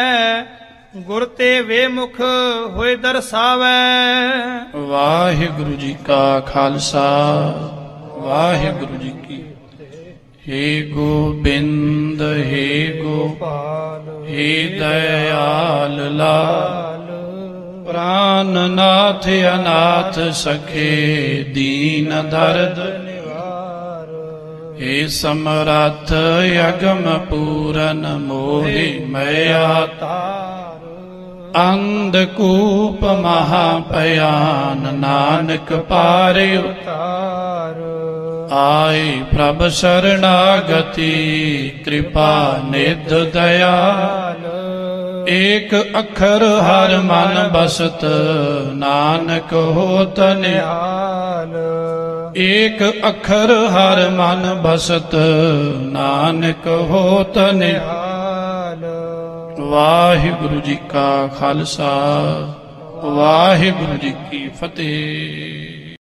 ਗੁਰ ਤੇ ਵੇ ਮੁਖ ਹੋਏ ਦਰਸਾਵੈ। ਵਾਹਿਗੁਰੂ ਜੀ ਕਾ ਖਾਲਸਾ, ਵਾਹਿਗੁਰੂ ਜੀ ਕੀ। ਹੇ ਗੋਬਿੰਦ ਹੇ ਗੋਪਾਲ, ਹੇ ਦਇਆਲ ਲਾਲ, ਪ੍ਰਾਨਨਾਥ ਅਨਾਥ ਸਖੇ ਦੀਨ ਦਰਦ ਨਿਵਾਰ। ਹੇ ਸਮਰੱਥ ਅਗਮ ਪੂਰਨ ਮੋਹਿ ਮਇਆ ਤਾਰ। ਅੰਧਕੂਪ ਮਹਾ ਭਿਆਨ ਨਾਨਕ ਪਾਰਿ ਉਤਾਰ। ਆਏ ਪ੍ਰਭ ਸਰਣਾਗਤੀ ਕਿਰਪਾ ਨਿਧ ਦਇਆਲ। ਏਕ ਅੱਖਰ ਹਰ ਮਨ ਬਸਤ ਨਾਨਕ ਹੋਤ ਨਿਹਾਲ। ਏਕ ਅੱਖਰ ਹਰ ਮਨ ਬਸਤ ਨਾਨਕ ਹੋਤ ਨਿਹਾਲ। ਵਾਹਿਗੁਰੂ ਜੀ ਕਾ ਖਾਲਸਾ, ਵਾਹਿਗੁਰੂ ਜੀ ਕੀ ਫਤਿਹ।